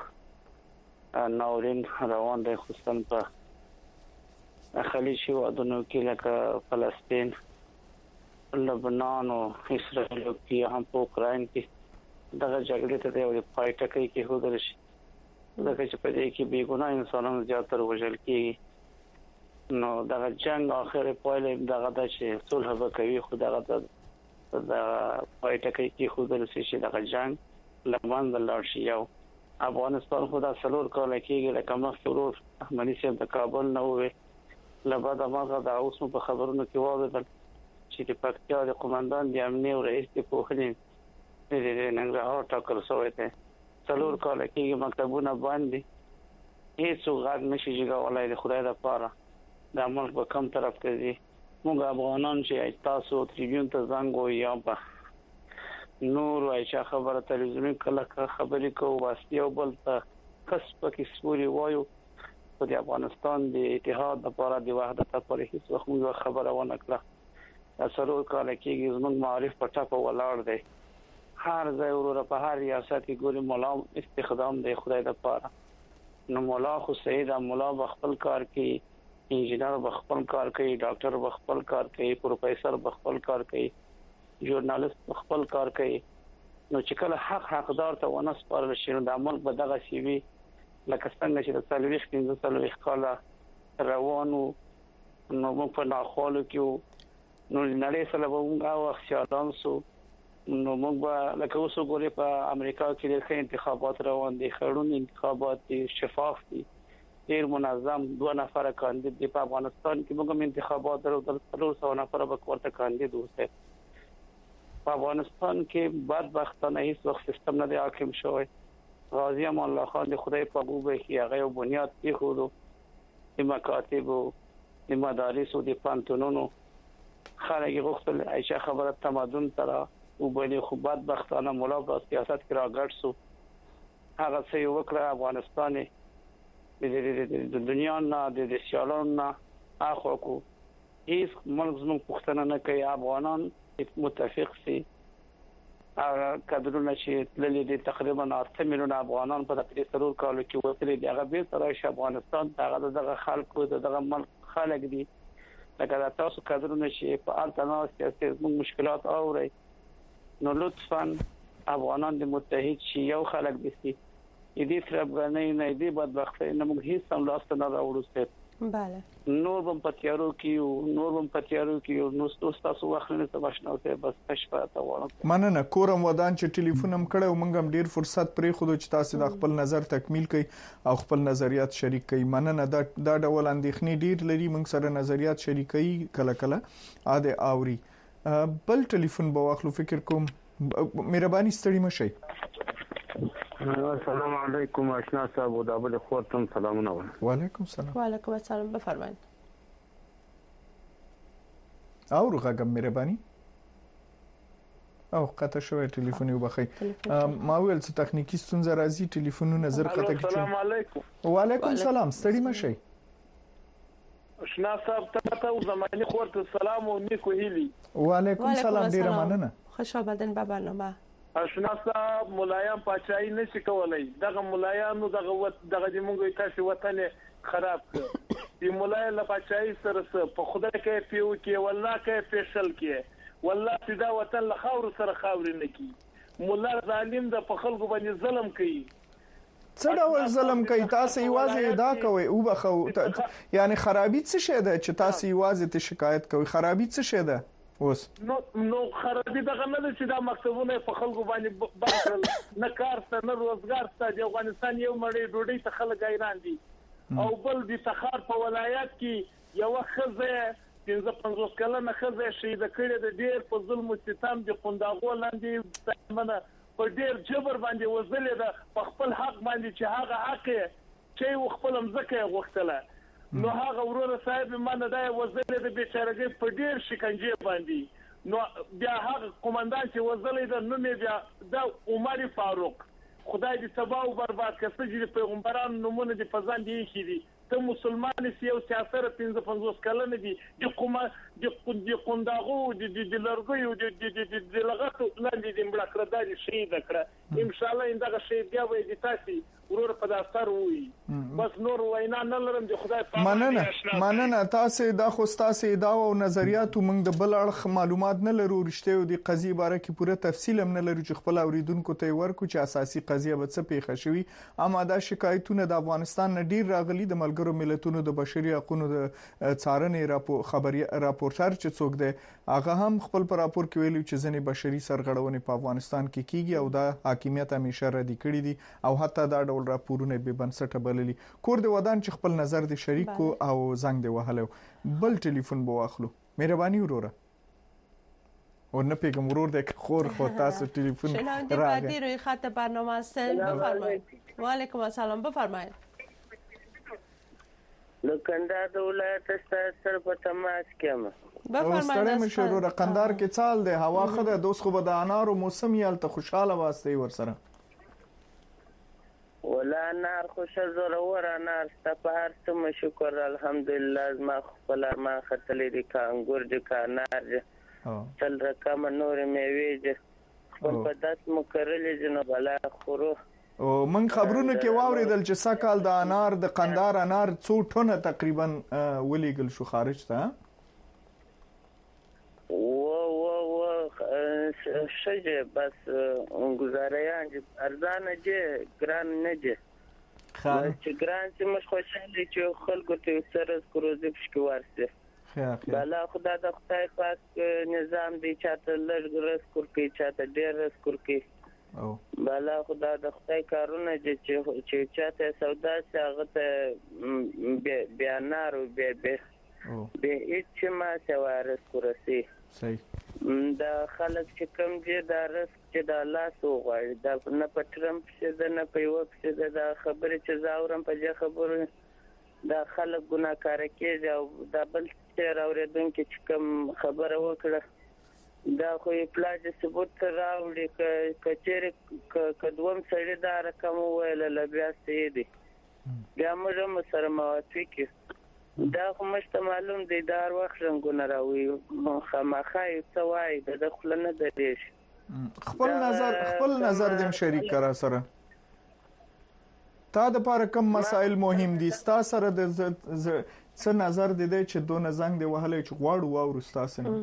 ناورین روان دی خصوصا په خلیج هیوادونو کې لکه فلسطین لبنان او اسرائیل کې هم په اوکراین کې دغه جګړې ته یو پای ټکی کې هودل شي دغه چې په دې کې بې ګناه انسانانو زیاتره وژل کېږي نو دغه جنگ اخر پایله دغه د چې صلح وکوي خو دغه د پای ټکی کې هودل شي چې دغه جنگ لمن دلار شي یو افغانستان خو دا څلور کال کېږي لکه مخکې ورور احمدي صاحب د کابل نه وې لبعد ما دا اوس په خبرونو کې واوریدل چې د پکتیا د قومندان د امنیت او رئیس د پوهنې د ننګرهار ټاکل شوی دی څلور کال کېږي مکتبونه باندې هیڅ غږ نشي جوړولای د خدای لپاره د ملک په کوم طرف کې دي موږ افغانان چې تاسو ټریبیون ته زنګ ویا په نور وای چې خبره تلویزیون کله خبرې کوو واسطه او بل ته کس پکې سوري وایو په افغانستان د اتحاد لپاره د وحدت لپاره هیڅ وخت موږ خبره ونه کړه څلور کال کېږي زموږ معارف په ټاپه ولاړ دی هر ځای وروره په هر ریاست کې ګوري مولا استخدام دی خدای لپاره نو مولا خو سید مولا بخپل کار کوي انجینر بخپل کار کوي ډاکټر بخپل کار کوي پروفیسور بخپل کار کوي ژورنالیست بخپل کار کوي نو چې کله حق حقدار ته ونه سپارل شي نو د عمل په دغه سی وی لکه څنګه چې د څلويخ پنځه څلويخ کاله روانو نو موږ په ناخوالو کې نو نړۍ سره به موږ او خیالان سو نو موږ به لکه اوس وګورئ په امریکا کې د انتخابات روان دي خړون انتخابات دي شفاف دي ډیر منظم دوه نفر کاندید دي په افغانستان کې موږ انتخابات درو د څلور سو نفر به ورته کاندید اوسه په افغانستان کې بدبختانه هیڅ وخت سیستم نه دی حاکم شوی غازی امان الله خان د خدای په ګوبه کې هغه بنیاد ایښودو د مکاتب او د مدارس او د پانتونونو خلک غوښتل عائشہ خبره تمدن تر او بلې خو بدبختانه مولا په سیاست کې راګړ سو هغه څه یو وکړه افغانستان د دنیا نه د سیالانو نه اخو کو هیڅ ملک زموږ پښتنه نه کوي افغانان متفق سي هغه کډرونه چې تللي دي تقریبا اته میلیون افغانان په دغه ضرور کالو کې وتلي دي هغه به تر افغانستان دغه دغه خلکو دغه ملک خلک دي لکه تاسو کډرونه چې په الټنا سیاسي مشکلات اوري نو لطفا افغانان د متحد شي یو خلک دي دې تربګنې نه دې بدبختۍ نه موږ هیڅ هم لاس نه راوړو ست بله نور بم پتیارو کیو نور بم پتیارو کیو نو تاسو وخت نه تباشنو ته بس تشپه تا وړم مننه کورم ودان چې ټلیفون هم کړو موږ هم ډیر فرصت پرې خو چې تاسو د خپل نظر تکمیل کړئ او خپل نظریات شریک کړئ مننه دا دا ډول اندېښنې ډیر لري موږ سره نظریات شریکي کله کله اده اوري بل ټلیفون به واخلو فکر کوم مهرباني ستړي مشي السلام علیکم آشنا صاحب او د ابل خورتم سلامونه وعلیکم السلام وعلیکم السلام بفرمایید او رغم مهرباني او قطع شوی ټلیفون یو بخی ما ویل چې تخنیکی ستونزه راځي ټلیفونونه زر قطع کیږي. السلام علیکم. وعلیکم السلام ستړي مشي. اشنا صاحب ته او زماني خورت السلام او نیکو هیلی. وعلیکم السلام ډیر مننه. خوش آمدین به برنامه. اشنا صاحب ملایان پاچای نشي کولای دغه ملایانو دغه دغه د مونږه تاسو وطن خراب کړ. دی مولای له پاچای سره په خدای کې پیو کې والله کې فیصل کې والله چې دا وطن له خاور سره خاور نه کی. مولا ظالم د په خلکو باندې ظلم کوي. څه ډول ظلم کوي؟ تاسو یوازې ادا کوي او بخو یعنی خرابې څه شه ده چې تاسو یوازې ته شکایت کوي؟ خرابې څه شه ده؟ اوس نو نو خرابې دغه نه چې دا مکتبونه په خلکو باندې باندې نه کار ته نه روزګار ته د افغانستان یو مړی ډوډۍ ته خلک حیران دي. او بل د تخار په ولایت کې یو خزه پنځه پنځوس کلنه خزه شهید کړي د ډیر په ظلم او ستم د قنداغو لاندې منه په ډیر جبر باندې وزلې ده په خپل حق باندې چې هغه حق چې خپل مزکه غوښتله. نو هغه ورور صاحب منه دا وزلې د بیچارهګي په ډیر شکنجه باندې نو بیا هغه کمانډان چې وزلې ده نو بیا د عمر فاروق خدای دې تباہ او برباد کړي چې پیغمبرانو نمونه دي فزان دي کیږي. ته مسلمان سی او سیاسر پنځه پنځوس کلن دي د کومه د قنداغو د د لرګیو د د د لغتو لاندې د مړکرداري شهید کړه. ان شاء الله انده شهید بیا وي د تاسو ورور په داستر وي بس نور وینا نه لرم د خدای په مننه مننه تاسو دا خو تاسو دا او نظریات موږ د بل اړخ معلومات نه لرو رښتیا او د قضیه باره کې پوره تفصیل هم نه لرو چې خپل اوریدونکو ته ورکو چې اساسي قضیه به څه پیښه شوی. اما دا شکایتونه د افغانستان نه ډیر راغلي د ملګرو ملتونو د بشري حقوقو د څارنې راپور خبري راپورټر چې څوک دی هغه هم خپل پر راپور کې ویلي چې ځنې بشري سرغړونې په افغانستان کې کیږي او دا حاکمیت همیشه ردی کړی دي او حتی دا ډول راپورونه به بنسټه بللي. کور د ودان چې خپل نظر د شریک کو او زنګ دی وهلو. بل ټلیفون به واخلو. مهرباني وروره. ورنه پیغام ورور د خور خو تاسو ټلیفون راغی. بعدی روی خط برنامه هستن بفرمایید. و علیکم السلام بفرمایید. لکندار د ولایت سره په تماس کې ما بفرمایید. ستړی مشه وروره قندار کې څال دی هوا خده دوس خو به د انارو موسم یال ته خوشاله واسطه ور سره ولا نار خوش زورور نار ستپار سم شکر الحمدلله ما خپل ما خطلې دي کانګور دي کانار تل رقم نور میوه خپل په داس مکرلې جنو بلا خورو او من خبرونه کې واوریدل چې سکهال د انار د قندار انار څو ټنه تقریبا ولېګل شو خارج ته و و و شجه بس گزاریان ارزانه جه ګران نه جه چې ګران چې مش خوشاله چې خلکو ته سره سکروزي پښکي ورسه بلا خدای د خدای پاک نظام دی چاته لږ رس کور کې چاته ډېر رس کور کې او بلا خدای د خدای کارونه چې چې چاته سودا هغه ته بیانارو به به به هیڅ ما سوارس کورسي صحیح دا خلک چې کم دي دا رس چې دا لاس وغواړي دا نه په ټرمپ څه نه په یو څه دا خبره چې زاورم په ځای خبره دا خلک ګناکار کېږي او دا بل څه راوړدونکو چې کم خبره وکړه دا خو پلاج ثبوت راوړي ک کچېره کدوم سړی دا رقم ویل ل بیا سي دي بیا موږ سره موافقه دا خو مشته معلوم دی دار وخت څنګه راوي خامخای سوای د خپل نه دیش خپل نظر خپل نظر دیم شریک کرا سره تا د پاره کوم مسائل مهم دي ستا سره د څه نظر دی چې دوه زنګ دی وهله چې غواړو او رستاسنه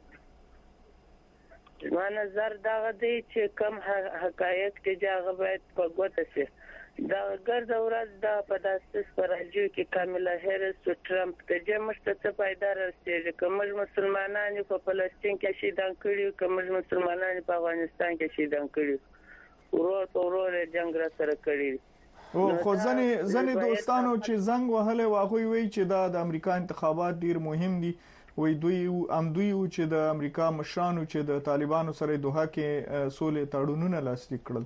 ما نظر دا دی چې کم حقایق کې جاغه باید په ګوته شي دا ګرځ اورز دا په داسې سپارجو کې کاملا هریس او ټرمپ ته چې مشته څه پیدا راستي کوم مسلمانان په فلسطین کې شهیدان کړي کوم مسلمانان په افغانستان کې شهیدان کړي ورور په ورور جنگ را سره کړي او خو ځنې ځنې دوستانو چې زنګ وهله واغوي وی چې دا د امریکا انتخابات ډیر مهم دي وی دوی ام دوی چې د امریکا مشرانو چې د طالبانو سره دوه کې سولې تړونونه لاسلیک کړل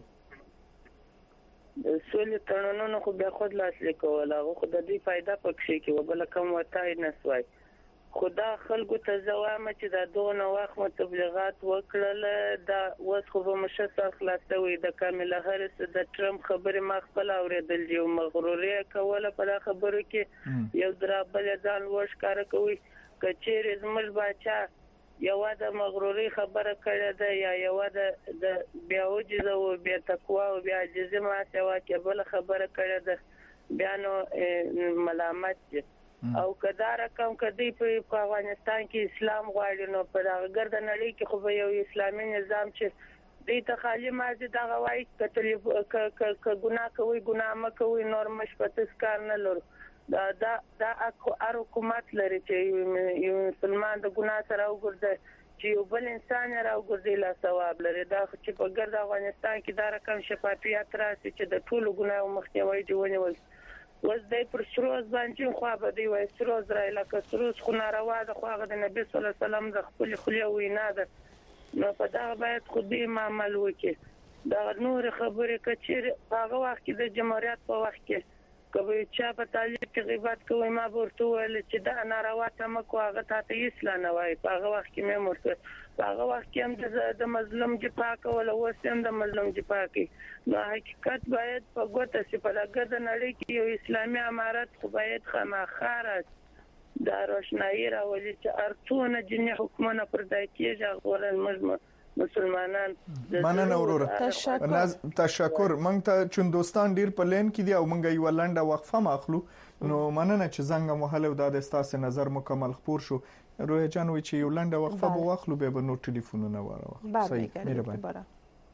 سولې تړونونه خو بیا خود لاسلیک کول هغه خو د دې فائدہ پکې کې وبل کوم وتاي نسوي خدا خلکو ته ځوامه چې دا دونه وخت تبلیغات وکړل دا اوس خو به مشخص خلاصوي د کاملا هریس د ټرمپ خبرې ما خپل اوریدل یو مغروري کوله په خبرو کې یو درابل ځان وښکار کوي کچېر زموږ بچا یو د مغروري خبره کړې ده یا یو د د بیا وجزه او بیا تقوا او بیا عجزه ما سوا کې بل خبره کړې ده بیا نو ملامت او کدا رقم کدی په افغانستان کې اسلام غواړي نو په دغه ګرد نړۍ کې خو یو اسلامي نظام چې دې ته خالي مازه دغه وایي کتل ک ک ګناه کوي ګناه م کوي نور مش پتس کار نه لور دا دا دا اكو حکومت لري چې یو مسلمان د ګناه سره وګرځي چې یو بل انسان راوګرځي لا ثواب لري دا چې په ګرد افغانستان کې دا رقم شفافیت راسي چې د ټولو ګناه مخنیوي دی ونیول وز دای پر سروز باندې خو به دی وای سروز را لکه سروز خو ناروا ده خو هغه د نبی صلی الله علیه وسلم د خپل خلیه وینا ده نو په دا باید خو دې معامل وکړي دا نور خبرې کچیر هغه وخت د جمهوریت په وخت کې کوي چې په تعلیق کې غیبت کوي ما ورته ویل چې دا ناروا تم کو هغه ته اسلام نه وای په هغه وخت کې مې مرته په هغه وخت کې هم د مظلوم دفاع کول او سم د مظلوم دفاع کوي نو حقیقت باید په ګوته سي په لګر د نړۍ کې یو اسلامي امارت خو باید خامخاره دا روشنايي راولي چې ارتونه جنې حکومت پر دای کېږي غوړل مجمع مسلمانان مننه وروره تشکر تشکر مونږ ته چوندوستان ډیر په لین کې دی او مونږ یو لنډه وقفه ماخلو نو مننه چې زنګ مهاله او د استاسو نظر مکمل خبر شو رویا جان وی چې یو لنډه وقفه به واخلو به نو ټلیفونونه واره صحیح مهرباني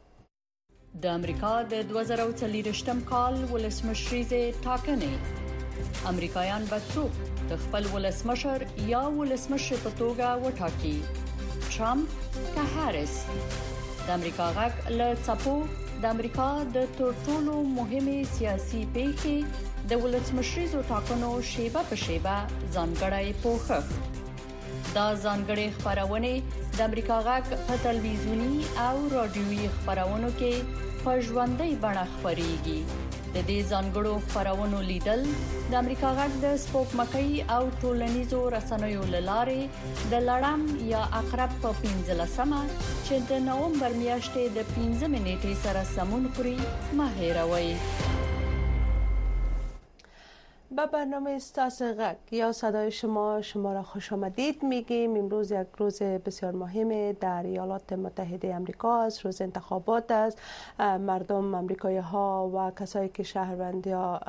د امریکا د دوه زره څلورم کال ولسمشریزه ټاکنې امریکایان به څوک د خپل ولسمشر یا ولسمشر په توګه وټاکي ټرمپ که هریس د امریکا غږ له څپو د امریکا د ټولو مهمه سیاسي پیښې د ولسمشریزو ټاکنو شیبه په شیبه ځانګړی پوښښ دا ځانګړي خبرونه د امریکا غږ په تلویزیونی او رادیوي خبرونو کې په ژوندۍ بڼه خبريږي د دې ځانګړو خبرونو لیدل د امریکا غږ د سپوږمکۍ او ټولنیزو رسنیو لارې د لړم یا اقرب په پنځلسمه چې د نومبر میاشتې د پنځمې نیټې سره سمون خوري مهیروي با برنامه استاس غک یا صدای شما شما را خوش آمدید میگیم. امروز یک روز بسیار مهم در ایالات متحده آمریکا است، روز انتخابات است. مردم آمریکایی ها و کسایی که شهروندی ها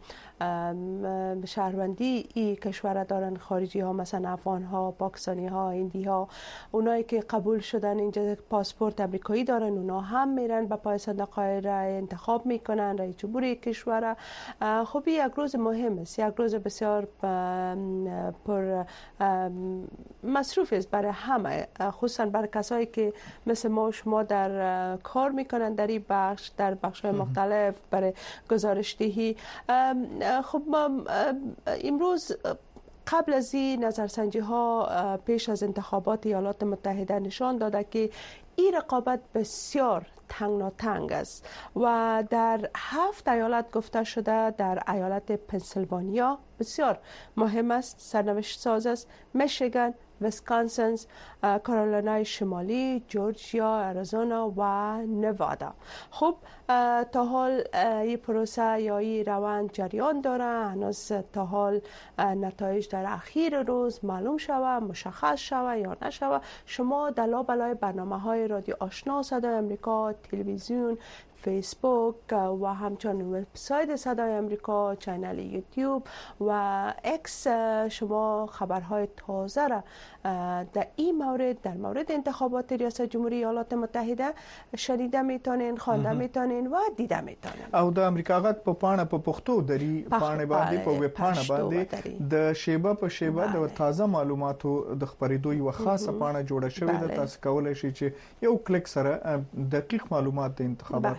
شهروندی ای کشور دارن، خارجی ها مثلا افغان ها، پاکستانی ها، هندی ها، اونایی که قبول شدن اینجا پاسپورت آمریکایی دارن اونا هم میرن با پای صندوق رای انتخاب میکنن رئیس جمهوری کشور. خب یک روز مهم است، یک روز بسیار پر مصروف است برای همه، خصوصا برای کسایی که مثل ما شما در کار میکنن در این بخش، در بخش های مختلف برای گزارشدهی. خب امروز قبل از این نظرسنجی ها پیش از انتخابات ایالات متحده نشان داده که این رقابت بسیار تنگناتنگ است و در هفت ایالت گفته شده در ایالت پنسیلوانیا بسیار مهم است، سرنوشت ساز است، میشیگان، ویسکانسن، کارولینای شمالی، جورجیا، اریزونا و نوادا. خب تا حال این پروسه یا این روند جریان داره، هنوز تا حال نتایج در اخیر روز معلوم شوه، مشخص شوه یا نشوه. شما در لابلای برنامه های رادیو آشنا صدای آمریکا، تلویزیون، فیسبوک و همچنین وبسایت صدای آمریکا، چینل یوتیوب و اکس شما خبرهای تازه را در این مورد، در مورد انتخابات ریاست جمهوری ایالات متحده شنیده میتونین، خوانده میتونین و دیده میتونین. او د امریکا غږ په پاڼه په پښتو دري پاڼه باندې په ویب پاڼه باندې د شیبه په شیبه د تازه معلوماتو د خبرېدو یو خاصه پاڼه جوړه شوې ده. تاسو کولای شئ چې یو کلیک سره دقیق معلومات د انتخاباتو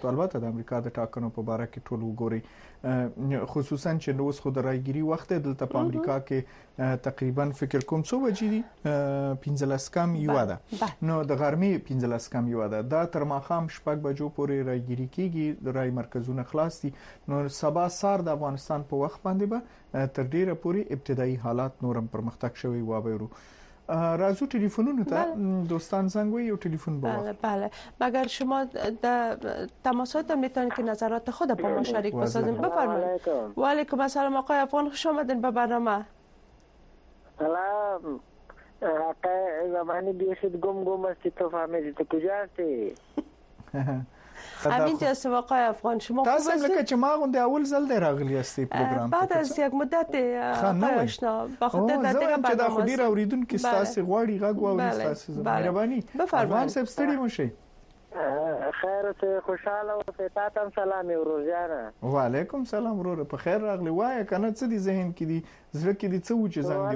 تاسو البته د امریکا د ټاکنو په اړه کې ټول وګورئ خصوصا چې نو اوس خو د راګيري وخت دلته په امریکا کې تقریبا فکر کوم څو بجې دي پنځلس کم یو ده نو د غرمې پنځلس کم یو ده دا تر ماخام شپږ بجو پورې راګيري کیږي د رای مرکزونه خلاص دي نو سبا سار د افغانستان په وخت باندې به تر ډیره پورې ابتدایي حالات نورم پرمختګ شوی و به راځو ټلیفونونو ته دوستان زنگ وی او ټلیفون با بله بله مگر شما در تماسات میتونید که نظرات خود با ما شریک بسازید بفرمایید. و علیکم السلام آقای افغان خوش آمدین به برنامه. سلام آقای زمانی بیشتر گم گم هستی تو فهمیدی تو کجا هستی؟ همین جاست آقای افغان شما خوب هستید؟ تاسو لکه چې ما غونډه اول ځل دی راغلی استی پروګرام بعد از یک مدت آشنا به خاطر د دغه برنامه چې د خو ډیر اوریدونکو تاسو غواړي غږ واوري تاسو مهرباني افغان صاحب ستړي مشه خیر ته خوشاله او ته تاسو سلام ورورجانه وعلیکم سلام ورور په خیر راغلی وای کنه څه دي ذهن کې دي زړه کې دي څه و چې زنګ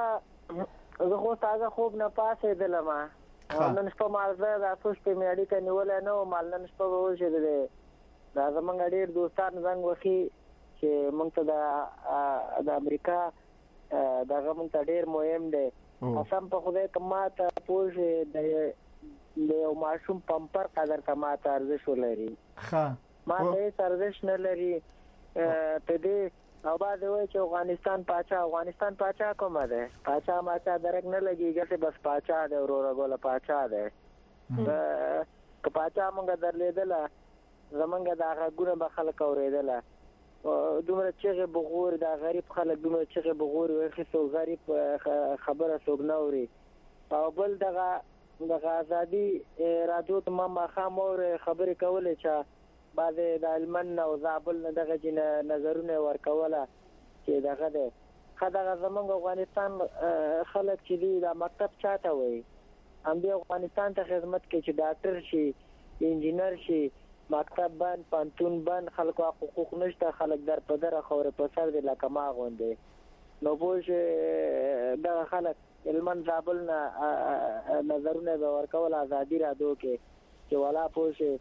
دی زه خو تازه خوب نه پاسې دلما نن شپه مالزه د اسوس په میاډي کې نیولې نو مال نن شپه وځي ده دا زمونږ ډېر دوستان زنګ وخی چې مونږ ته د د امریکا دغه مونږ ته ډېر مهم دی قسم په خدای کما ته پوه د یو ماشوم پمپر قدر کما ته ارزښت ولري ښه ما دې ارزښت نه لري ته دې او بعد وای چې افغانستان پاچا افغانستان پاچا کومه ده پاچا ماچا درک نه لګیږي چې بس پاچا ده ورور غول پاچا ده که پاچا مونږ درلیدل زمونږ د هغه ګونه به خلک اوریدل دومره چې بغور د غریب خلک دومره چې بغور وي خو غریب خبره څوک نه اوري او بل دغه دغه ازادي رادیو ته ما خام اور خبرې کولې چې بعد د علمن او زابل دغه جن نظرونه ورکوله چې دغه ده خدای زمونږ افغانستان خلک چې دی د مکتب چاته وي هم دی افغانستان ته خدمت کوي چې ډاکټر شي انجینر شي مکتب بند پانتون بند خلکو حقوق نشته خلک در په در خوره په سر دی لکه ما غونډه نو بوج دغه خلک علمن زابل نظرونه ورکول ازادي رادیو کې چې ولا پوه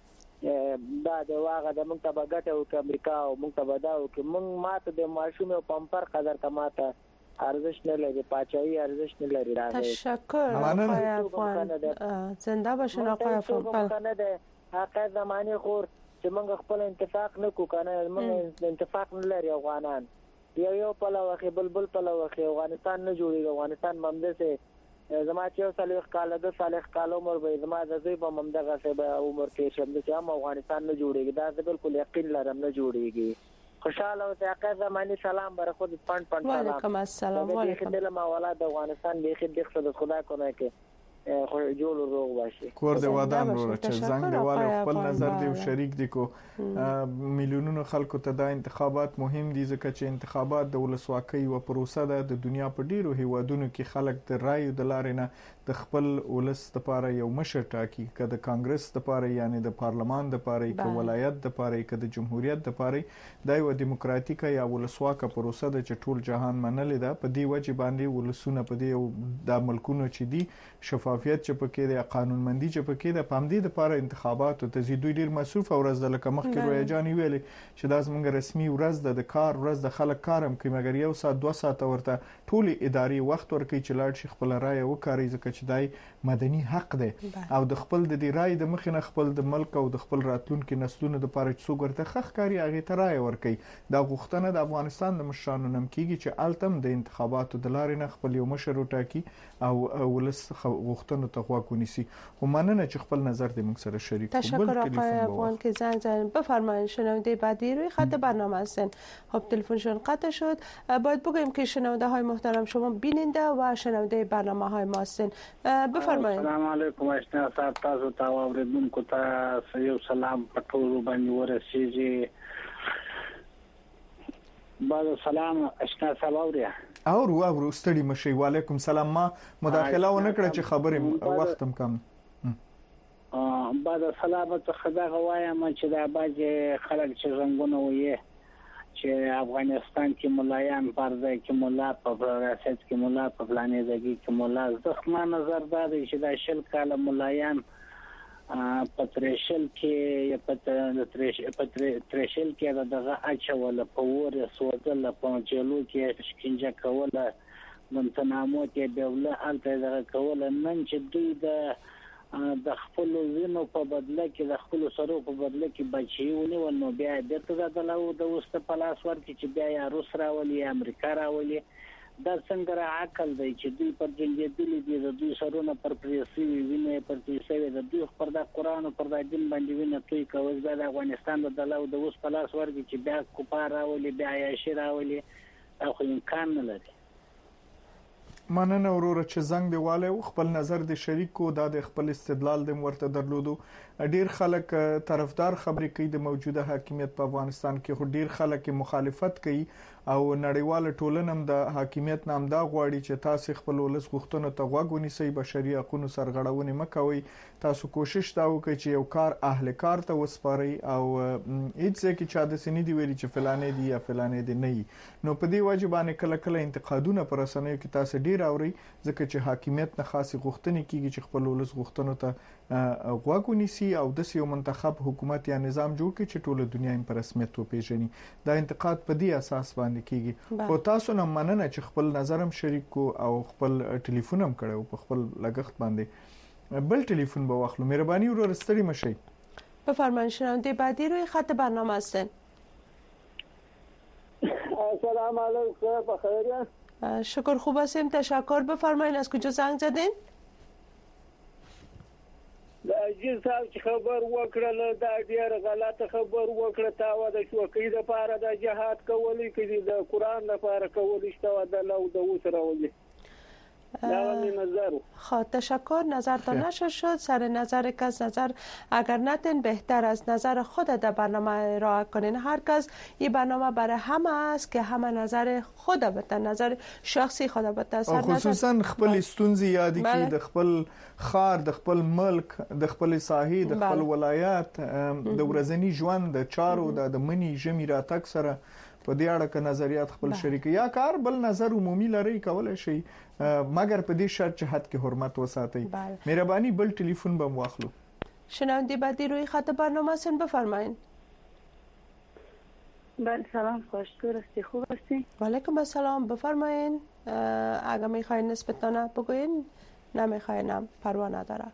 دا د واغه د مونږ ته بغټه او امریکا او مونږ ته بداو کې مونږ ماته د ماشوم او پمپر قدر کماته ارزش نه لري پاچایی ارزش نه لري راځي تشکر آقای افغان زنده باشین آقای افغان کنه د حق زمانه خور چې مونږ خپل اتفاق نه کو کنه مونږ اتفاق نه لري افغانان یو یو په لوخه بلبل په لوخه افغانستان نه جوړي افغانستان ممدسه زما چې صالح کاله د صالح کاله عمر به زما د زوی په ممدغه سه به عمر کې شم د چې هم افغانستان نه جوړيږي دا بالکل یقین لرم نه جوړيږي خوشاله او ځکه زماني سلام بر خود پند پند سلام وعلیکم السلام وعلیکم دل ما ولادت افغانستان به خدای خدای خدا کنه کې خو جوړ روغ باشي کور دی ودان ورو چې زنګ دیواله خپل نظر دی شریک دی کو میلیونونو خلکو ته د انتخابات مهم دي ځکه چې انتخابات د ولسواکۍ او پروسه ده د دنیا په ډیرو هیوادونو کې خلک د رای د لارې نه د خپل ولس لپاره یو مشر ټاکي که د کانګرس لپاره یعنی د پارلمان لپاره که ولایت لپاره که د جمهوریت لپاره د یو دیموکراتیکه یا ولسواکه پروسه ده چې ټول جهان منلې ده په دی وجه باندې ولسونه په دی د ملکونو چې دي شفافیت چې پکې د قانونمندي چې پکې د پامدې لپاره انتخابات او تزیدوی ډیر مصروف ورځ د لکه مخکې رویا جان ویلي چې دا زموږ رسمي ورځ د کار ورځ د خلک کارم کوي مګر یو ساعت دوه ساعت ورته ټول اداري وخت ورکړي چې لاړ شي خپل رائے وکړي ځکه چې دای مدني حق دی او د خپل د دی رائے د مخینه خپل د ملک او د خپل راتلونکو نسلونو د لپاره څو ګرته خخ کاری هغه ته رائے ورکړي دا غوښتنه د افغانستان د مشرانو نم کیږي چې التم د انتخاباتو د لارې نه خپل یو مشر وټاکي او ولس غوښتنو ته غوږ ونیسي خو مننه چې خپل نظر د موږ سره شریک کړئ. تشکر آقای افغان که زنگ زدن. بفرمایید شنونده بعدی روی خط برنامه هستن. خب تلفنشون قطع شد. باید بگویم که شنونده های محترم شما بیننده و شنونده برنامه های ما هستن. بفرمایید. السلام علیکم اشنا صاحب تاسو ته اوریدونکو ته یو سلام په ټولو باندې ورسیږي. بعد سلام اشنا صاحب اوریا اور او ستړي مشي. وعلیکم سلام. ما مداخله ونه کړه چې خبرې وختم کم. ا بعد سلامت خدا غوایم چې دا باج خلک چې رنگونه وي چې افغانستان کې ملایان پرده کې مولا په ریاست کې مولا په پلانې دګي کې مولا زخمه نظر دا دی چې دا شل کاله ملایان پتریشل کې پتریشل کې دغه اچول په ور سوځل په چلو کې شکنجه کوله منتنامو کې بیوله الته دغه کوله نن چې دوی د د خپل وینو په بدله کې د خپل سرو په بدله کې بچي ونیول نو بیا د دلو د وسته پلاس ورکړي چې بیا یا روس راولي امریکا راولي دا څنګه عقل دی چې دوی پر جنګېدلي دي د دوی سرونه پر پریسي ویني پر پریسي د دوی پر د قران او پر د دین باندې ویني توي کوي د افغانستان د دلو د وس پلاس ورګي چې بیا کوپار راولي بیا یې شراولي او خو امکان نه لري. مننه وروره چې زنګ دیواله خپل نظر د شریکو د خپل استدلال د ورته درلودو. ډیر خلک طرفدار خبرې کوي د موجوده حاکمیت په افغانستان کې، خو ډیر خلک مخالفت کوي او نړیواله ټولنه هم د حاکمیت نام دا غواړي چې تاسو خپل ولس غوښتنو ته غوږ ونیسئ، بشري حقوقو سرغړونې مکوئ، تاسو کوشش دا وکړئ چې یو کار اهل کار ته وسپارئ او هیڅ کې چا د سنې دی ویلي چې فلانې دی یا فلانې دی نه. نو په دې وجه باندې کله کله انتقادونه پر رسنیو کې تاسو ډیر اوري ځکه چې حاکمیت نه خاصه غوښتنې کیږي چې خپل ولس غوښتنو ته غوږ ونیسي او د یو منتخب حکومت یا نظام جوړ کړي چې ټول دنیا یې په رسمیت وپیژني. دا انتقاد په دې اساس باندې کیږي. او تاسو نه مننه چې خپل نظر هم شریک کو او خپل ټلیفون هم کړو په خپل لګښت باندې. بل ټلیفون به واخلو. مهرباني ورور ستړي مشي. بفرمایید شنونده بعدی روی خط برنامه هستن. سلام علیکم، بخیر؟ شکر خوب هستیم، تشکر. بفرمایید از کجا زنگ زدین؟ د اجازه صاحب چې خبر وکړل دا ډیر غلطه خبر وکړه تا و د شوکې د پاره د جهاد کولې کې د قران لپاره کولې شته د لو د وسره ولې دا می نظر. خب تشکر. نظرتان نشر شد. سر نظر کس نظر اگر نتین بهتر از نظر خود در برنامه ارائه کنین. هر کس این برنامه برای همه است که همه نظر خود بته، نظر شخصی خود بته. خصوصا خپل ستونزې یادی کی د خپل خار د خپل ملک د خپل ساحې د خپل ولایت د ورځنی ژوند د چارو د منی جمی راتک سره په دې اړه کې نظریات خپل شریک یا کار بل نظر عمومي لري کولای شي، مګر په دې شرط چې حد کې حرمت وساتئ. مهرباني بل ټلیفون به واخلو. شنونده بعدی روی خط برنامه هستن، بفرمایید. بله سلام، خوشتور هستی، خوب هستی؟ و علیکم السلام، بفرمایید. اگه میخواین نسبتانه بگوین، نمیخواینم پروا نداره.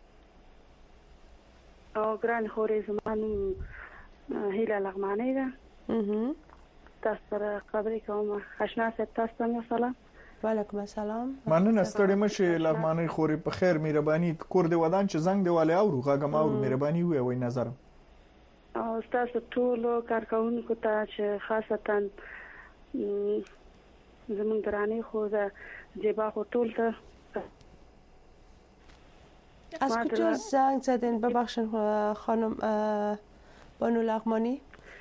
او گران خوری زمان هیله لغمانی ده. تاسو سره خبرې کوم. آشنا صاحب تاسو څنګه؟ سلام. وعلیکم السلام. مننه ستړي مشه لغمانی خوري په خیر. مهرباني کور دی ودان چې زنګ دیواله او غاګم او مهرباني وي وای نظر. او تاسو ټول کارکونکو ته چې خاصتا زمون درانی خو دا جبا خو ټول ته از کجا زنگ زدین؟ ببخشید خانم بانو لغمانی.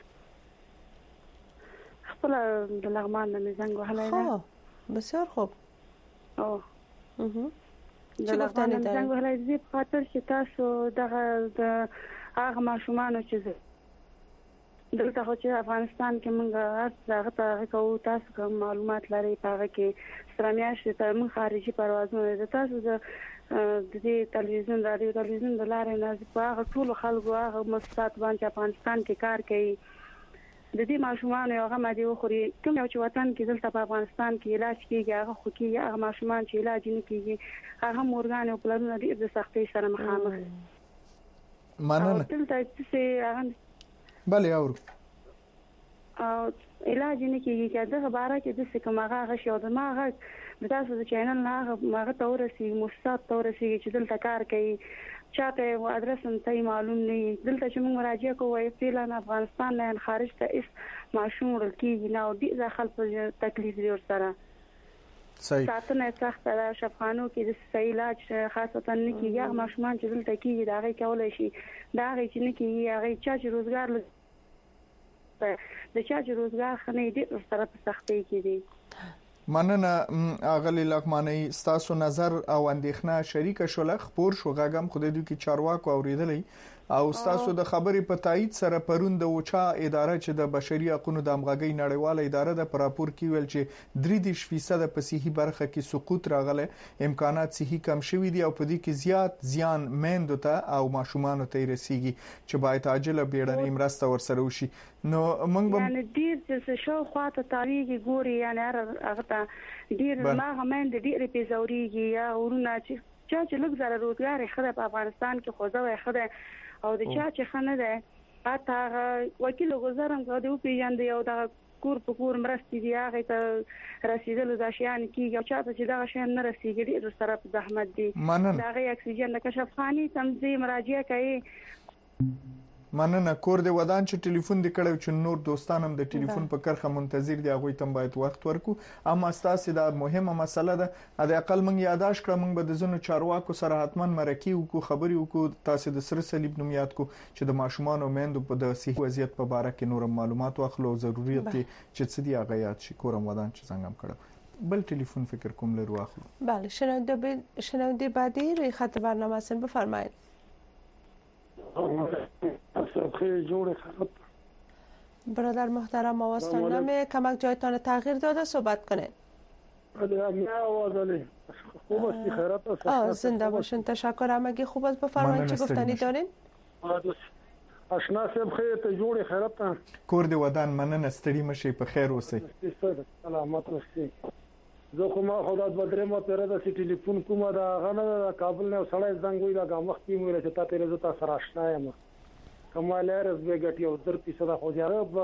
خپل د لغمان نه زنګ وهلای نه. بسیار خوب. او اها د لغمان نه زنګ وهلای دي په خاطر چې تاسو دغه د هغه ماشومان چې دلته خو چې افغانستان کې موږ هغه ته کوو، تاسو کوم معلومات لري هغه کې سره میاشتې ته موږ خارجي پروازونه د تاسو د دې تلویزیون رادیو تلویزیون د لارې نه په هغه ټول خلکو هغه مؤسسات باندې افغانستان کې کار کوي د دې ماشومان یو هغه مادي وخوري کوم یو چې وطن کې دلته په افغانستان کې علاج کیږي هغه خو کې هغه ماشومان چې علاج نه کیږي هغه مورګان او پلانونه ډېر د سختۍ سره مخامخ. مننه. دلته چې هغه بله اورو او علاج نه کیږي چې دغه باره کې د څه کوم هغه شو د ماغه د تاسو د چینل نه هغه تورسي مؤسسات تورسي چې دلته کار کوي چاته ادرس هم ته معلوم نه دلته چې موږ مراجعه کوو فعلا افغانستان نه خارج ته اس ماشوم ورکیږي نو د ځخل په تکلیف دی ورسره صحیح ساتنه سخت ده. شفخانو کې د صحیح علاج خاصتا نه کیږي. هغه ماشومان چې دلته کیږي دا غي کولای شي دا غي چې نه کیږي هغه چا چې روزګار د چا چې روزګار خنه دې سره په سختۍ کې دي. مننه اغلی لغمانی، ستاسو نظر او اندېښنه شریک شول. خبر شو غاګم خو د دوی کې چارواکو اوریدلې او تاسو د خبرې په تایید سره پرون د اوچا اداره چې د بشري حقوقو د همغږي نړیواله اداره د پراپور کې ویل چې درې دېرش فیصد په صحي برخه کې سقوط راغله، امکانات صحي کم شوي دي او په دې کې زیات زیان میندو ته او ماشومان ته رسیږي چې باید عاجله بیړنۍ مرسته ورسره وشي. نو موږ به یعنی ډیر چې شو خواته تاریخي ګوري، یعنی هغه ته ډیر ما هم د ډیر پیزوريږي یا ورونه چې چې لږ زره روزګار خدای په افغانستان کې خوځه وي خدای او د چا چې خنه ده اته وکیل گزارم کو دی پیژاند یو د کور په کور مرستې دی هغه ته رسیدل د شیان کیږي او چاته چې دا شیان نه رسیږي د سره په زحمت دی دا غي اکسیجن د کشف خاني تنظیم مراجعه کوي. مننه. کور د ودان چې ټلیفون د کړو چې نور دوستانم د ټلیفون په کرخه منتظر دي، هغه ته باید وخت ورکو. اما ستاسو دا مهمه مسله ده، د اقل من یاداش کړم موږ به د زونو چارواکو سره حتمان مرکه وکړو، خبري وکړو، تاسو د سره صلیب نومیات کو چې د ماشومان او میندو په د صحي وضعیت په اړه کې نور معلومات واخلو، ضرورت دي چې څه دی هغه یاد شي. کورم ودان چې څنګه کړو. بل ټلیفون فکر کوم لرو واخلو. بله، شنونده شنونده بعدی روی خط برنامه هستن، بفرمایید. برادر محترم آوازتان نمی کمک جایتان تغییر داده صحبت کنین. آه زنده باشین. تشکر. همگی خوب است. بفرمایید چه گفتنی دارین؟ آشنا صاحب خیر ته جوړ خیرت کور دی ودان مننه ستړي مشي په خیر اوسئ. سلامت اوسئ. زه کوم خدای بدرې مو پیره د ټلیفون کومه دا غنه د کابل نه سړی زنګ وی دا غمخ کی مو چې تا ته زه تاسو راشنا یم کومه لارز به ګټي او در پیسه خو جواب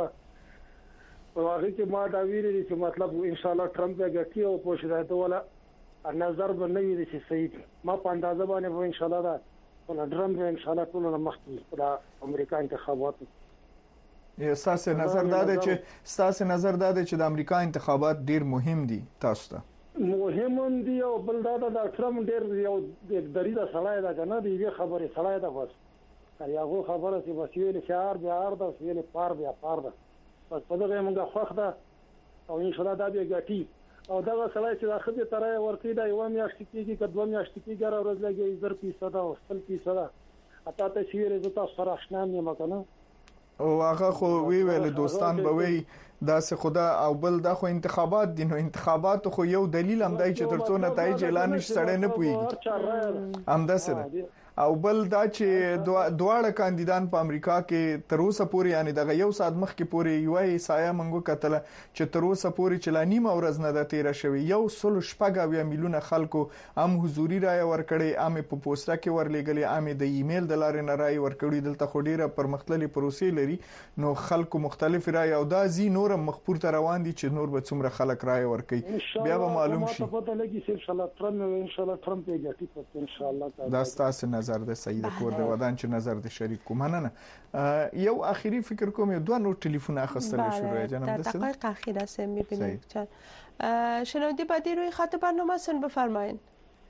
واغې کې ما دا ویلي چې مطلب ان شاء الله ټرمپ به ګټي او پوښتنه ته ولا نظر به نه وي چې صحیح ما په اندازه باندې ان شاء الله دا ولا ټرمپ ان شاء الله ټول مخکې د امریکا انتخابات. ستاسو نظر دا دی چې ستاسو نظر دا دی چې د امریکا انتخابات ډیر مهم دي تاسو ته؟ مهم دي او بل دا د ټرمپ ډیر یو د دریدا سړی دا کنه دی خبره سړی دا بس یاغو خبره چې وسیله شعار بیا ار دا وسیله پار بیا پار دا بس په دغه موږ خوښ ده او ان شاء الله دا به ګټي او دا سړی چې اخر ته ترې ورکی دا یو میاشت کېږي کډو میاشت کېږي ګر ورځ لګي زر پیسه دا او خپل پیسه دا اته ته شي رزلټ سره آشنا نه مکنه او هغه خو وی ویل دوستان به وی دا سه خدا او بل دا خو انتخابات دي، نو انتخابات خو یو دلیل هم دی چې ترڅو نتایج اعلان نشي سړی نه پويږي هم دا سره. او بل دا چې دواړه کاندیدان په امریکا کې تر اوسه پورې یعنی دغه یو سات مخ کې پورې یو ایسایا منګو کتل چې تر اوسه پورې چې لا نیمه ورځ نه د تیر شوی یو سل شپږ میلیونه خلکو هم حضوري رائے ورکړي، هم په پوسټه کې ورلېګلې، هم د ایمیل د لارې نه رائے ورکړي. دلته خو ډیره پرمختللې پروسې لري، نو خلکو مختلف رائے او دا زی نور مخپور ته روان دي چې نور به څومره خلک رائے ورکړي بیا به معلوم شي. ان شاء الله ټرمپ ان شاء الله ټرمپ یې ګټي ان شاء الله. دا ستاسو نظر د سید کور د ودان چې نظر د شریک کوم نه یو اخیری فکر کوم یو دوه نور ټلیفون اخستل شروع جناب در دقایق اخیر است میبینیم. شنونده بعدی روی خط برنامه سن بفرمایید.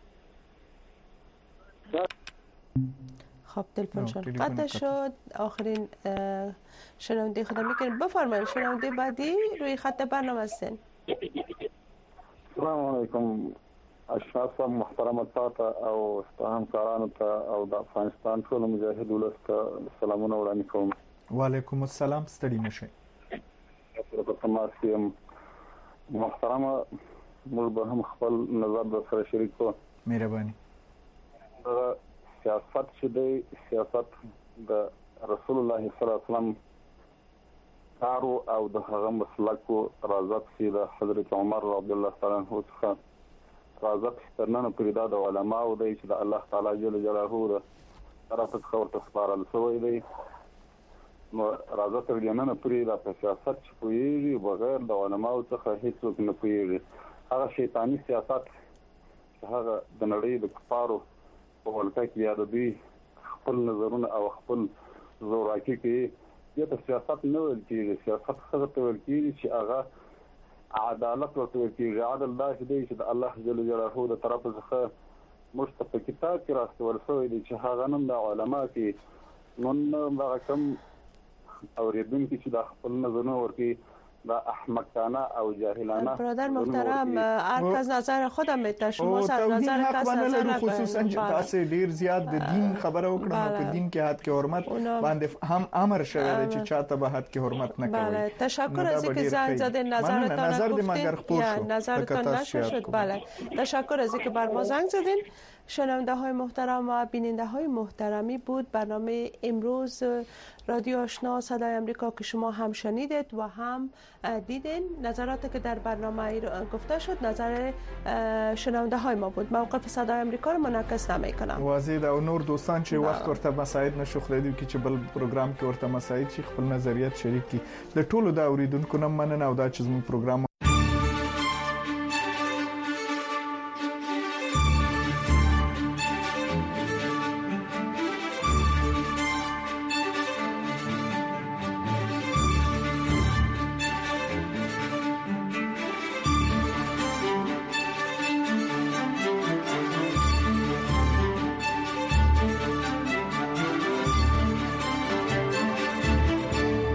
خب تلفنشون قطع شد. آخرین شنونده خدا میکنیم. بفرمایید شنونده بعدی روی خط برنامه سن. السلام علیکم اشخاص محترمه تاسو او ستاسو کارانو ته او د افغانستان ټول مجاهد ولسته سلامونه وړاندې کوم. وعلیکم السلام. ستړي مشه. تاسو محترمه موږ به هم خپل نظر د سره شریک کوو. مهرباني. سیاست چې دی سیاست د رسول الله صلی الله علیه وسلم کارو او د هغه مسلکو رازق سي د حضرت عمر رضی الله تعالی عنہ څخه رازق سترنه پیدا د علماء او د چې د الله تعالی جل جلاله د طرف څخه ورته سپارل شوی دی. نو رازق ورننه پیدا په سیاست چې پویږي بغیر د علماء څخه هیڅ نه پویږي. هغه شیطانی سیاست هغه د نړۍ د کفارو په ولکه کې یاد دی خپل نظرونه او خپل زوراکی کې د سیاست نه ویل کېږي. سیاست څه ته ویل کېږي چې هغه عدالت ورته کېږي. عدل دا چې د الله جل جلاله د طرف څخه مستقیم کتاب کې راستول شوی دی چې هغه نن د علما کې نن هغه کوم اوریدونکو چې د خپل نظرونه ورکي و احمقانه او جاهلانه. برادر محترم، هر کس نظر خودم میته، شما سر نظر کس نظر نکنید. خصوصا چې تاسو ډیر زیات د دین خبره وکړه، په دین کې حد کې حرمت باندې هم امر شوی دی چې چاته به حد کې حرمت نه کوي. بله، تشکر از اینکه زنگ زدین، نظرتان گفتین، نظرتان نشد. بله، تشکر از اینکه بر ما زنگ زدین. شنونده های محترم و بیننده های محترمی بود برنامه امروز رادیو آشنا صدای امریکا که شما هم شنیدید و هم دیدین. نظراتی که در برنامه گفته شد نظر شنونده های ما بود. موقف صدای امریکا رو منعکس نمیکنه. واضح ده او نور دوستان چې وخت ورته مساعد نشو خلیدو کې چې بل پروګرام کې ورته مساعد شي خپل نظریات شریک کی. د ټولو دا اوریدونکو نن مننه او دا چې زموږ پروګرام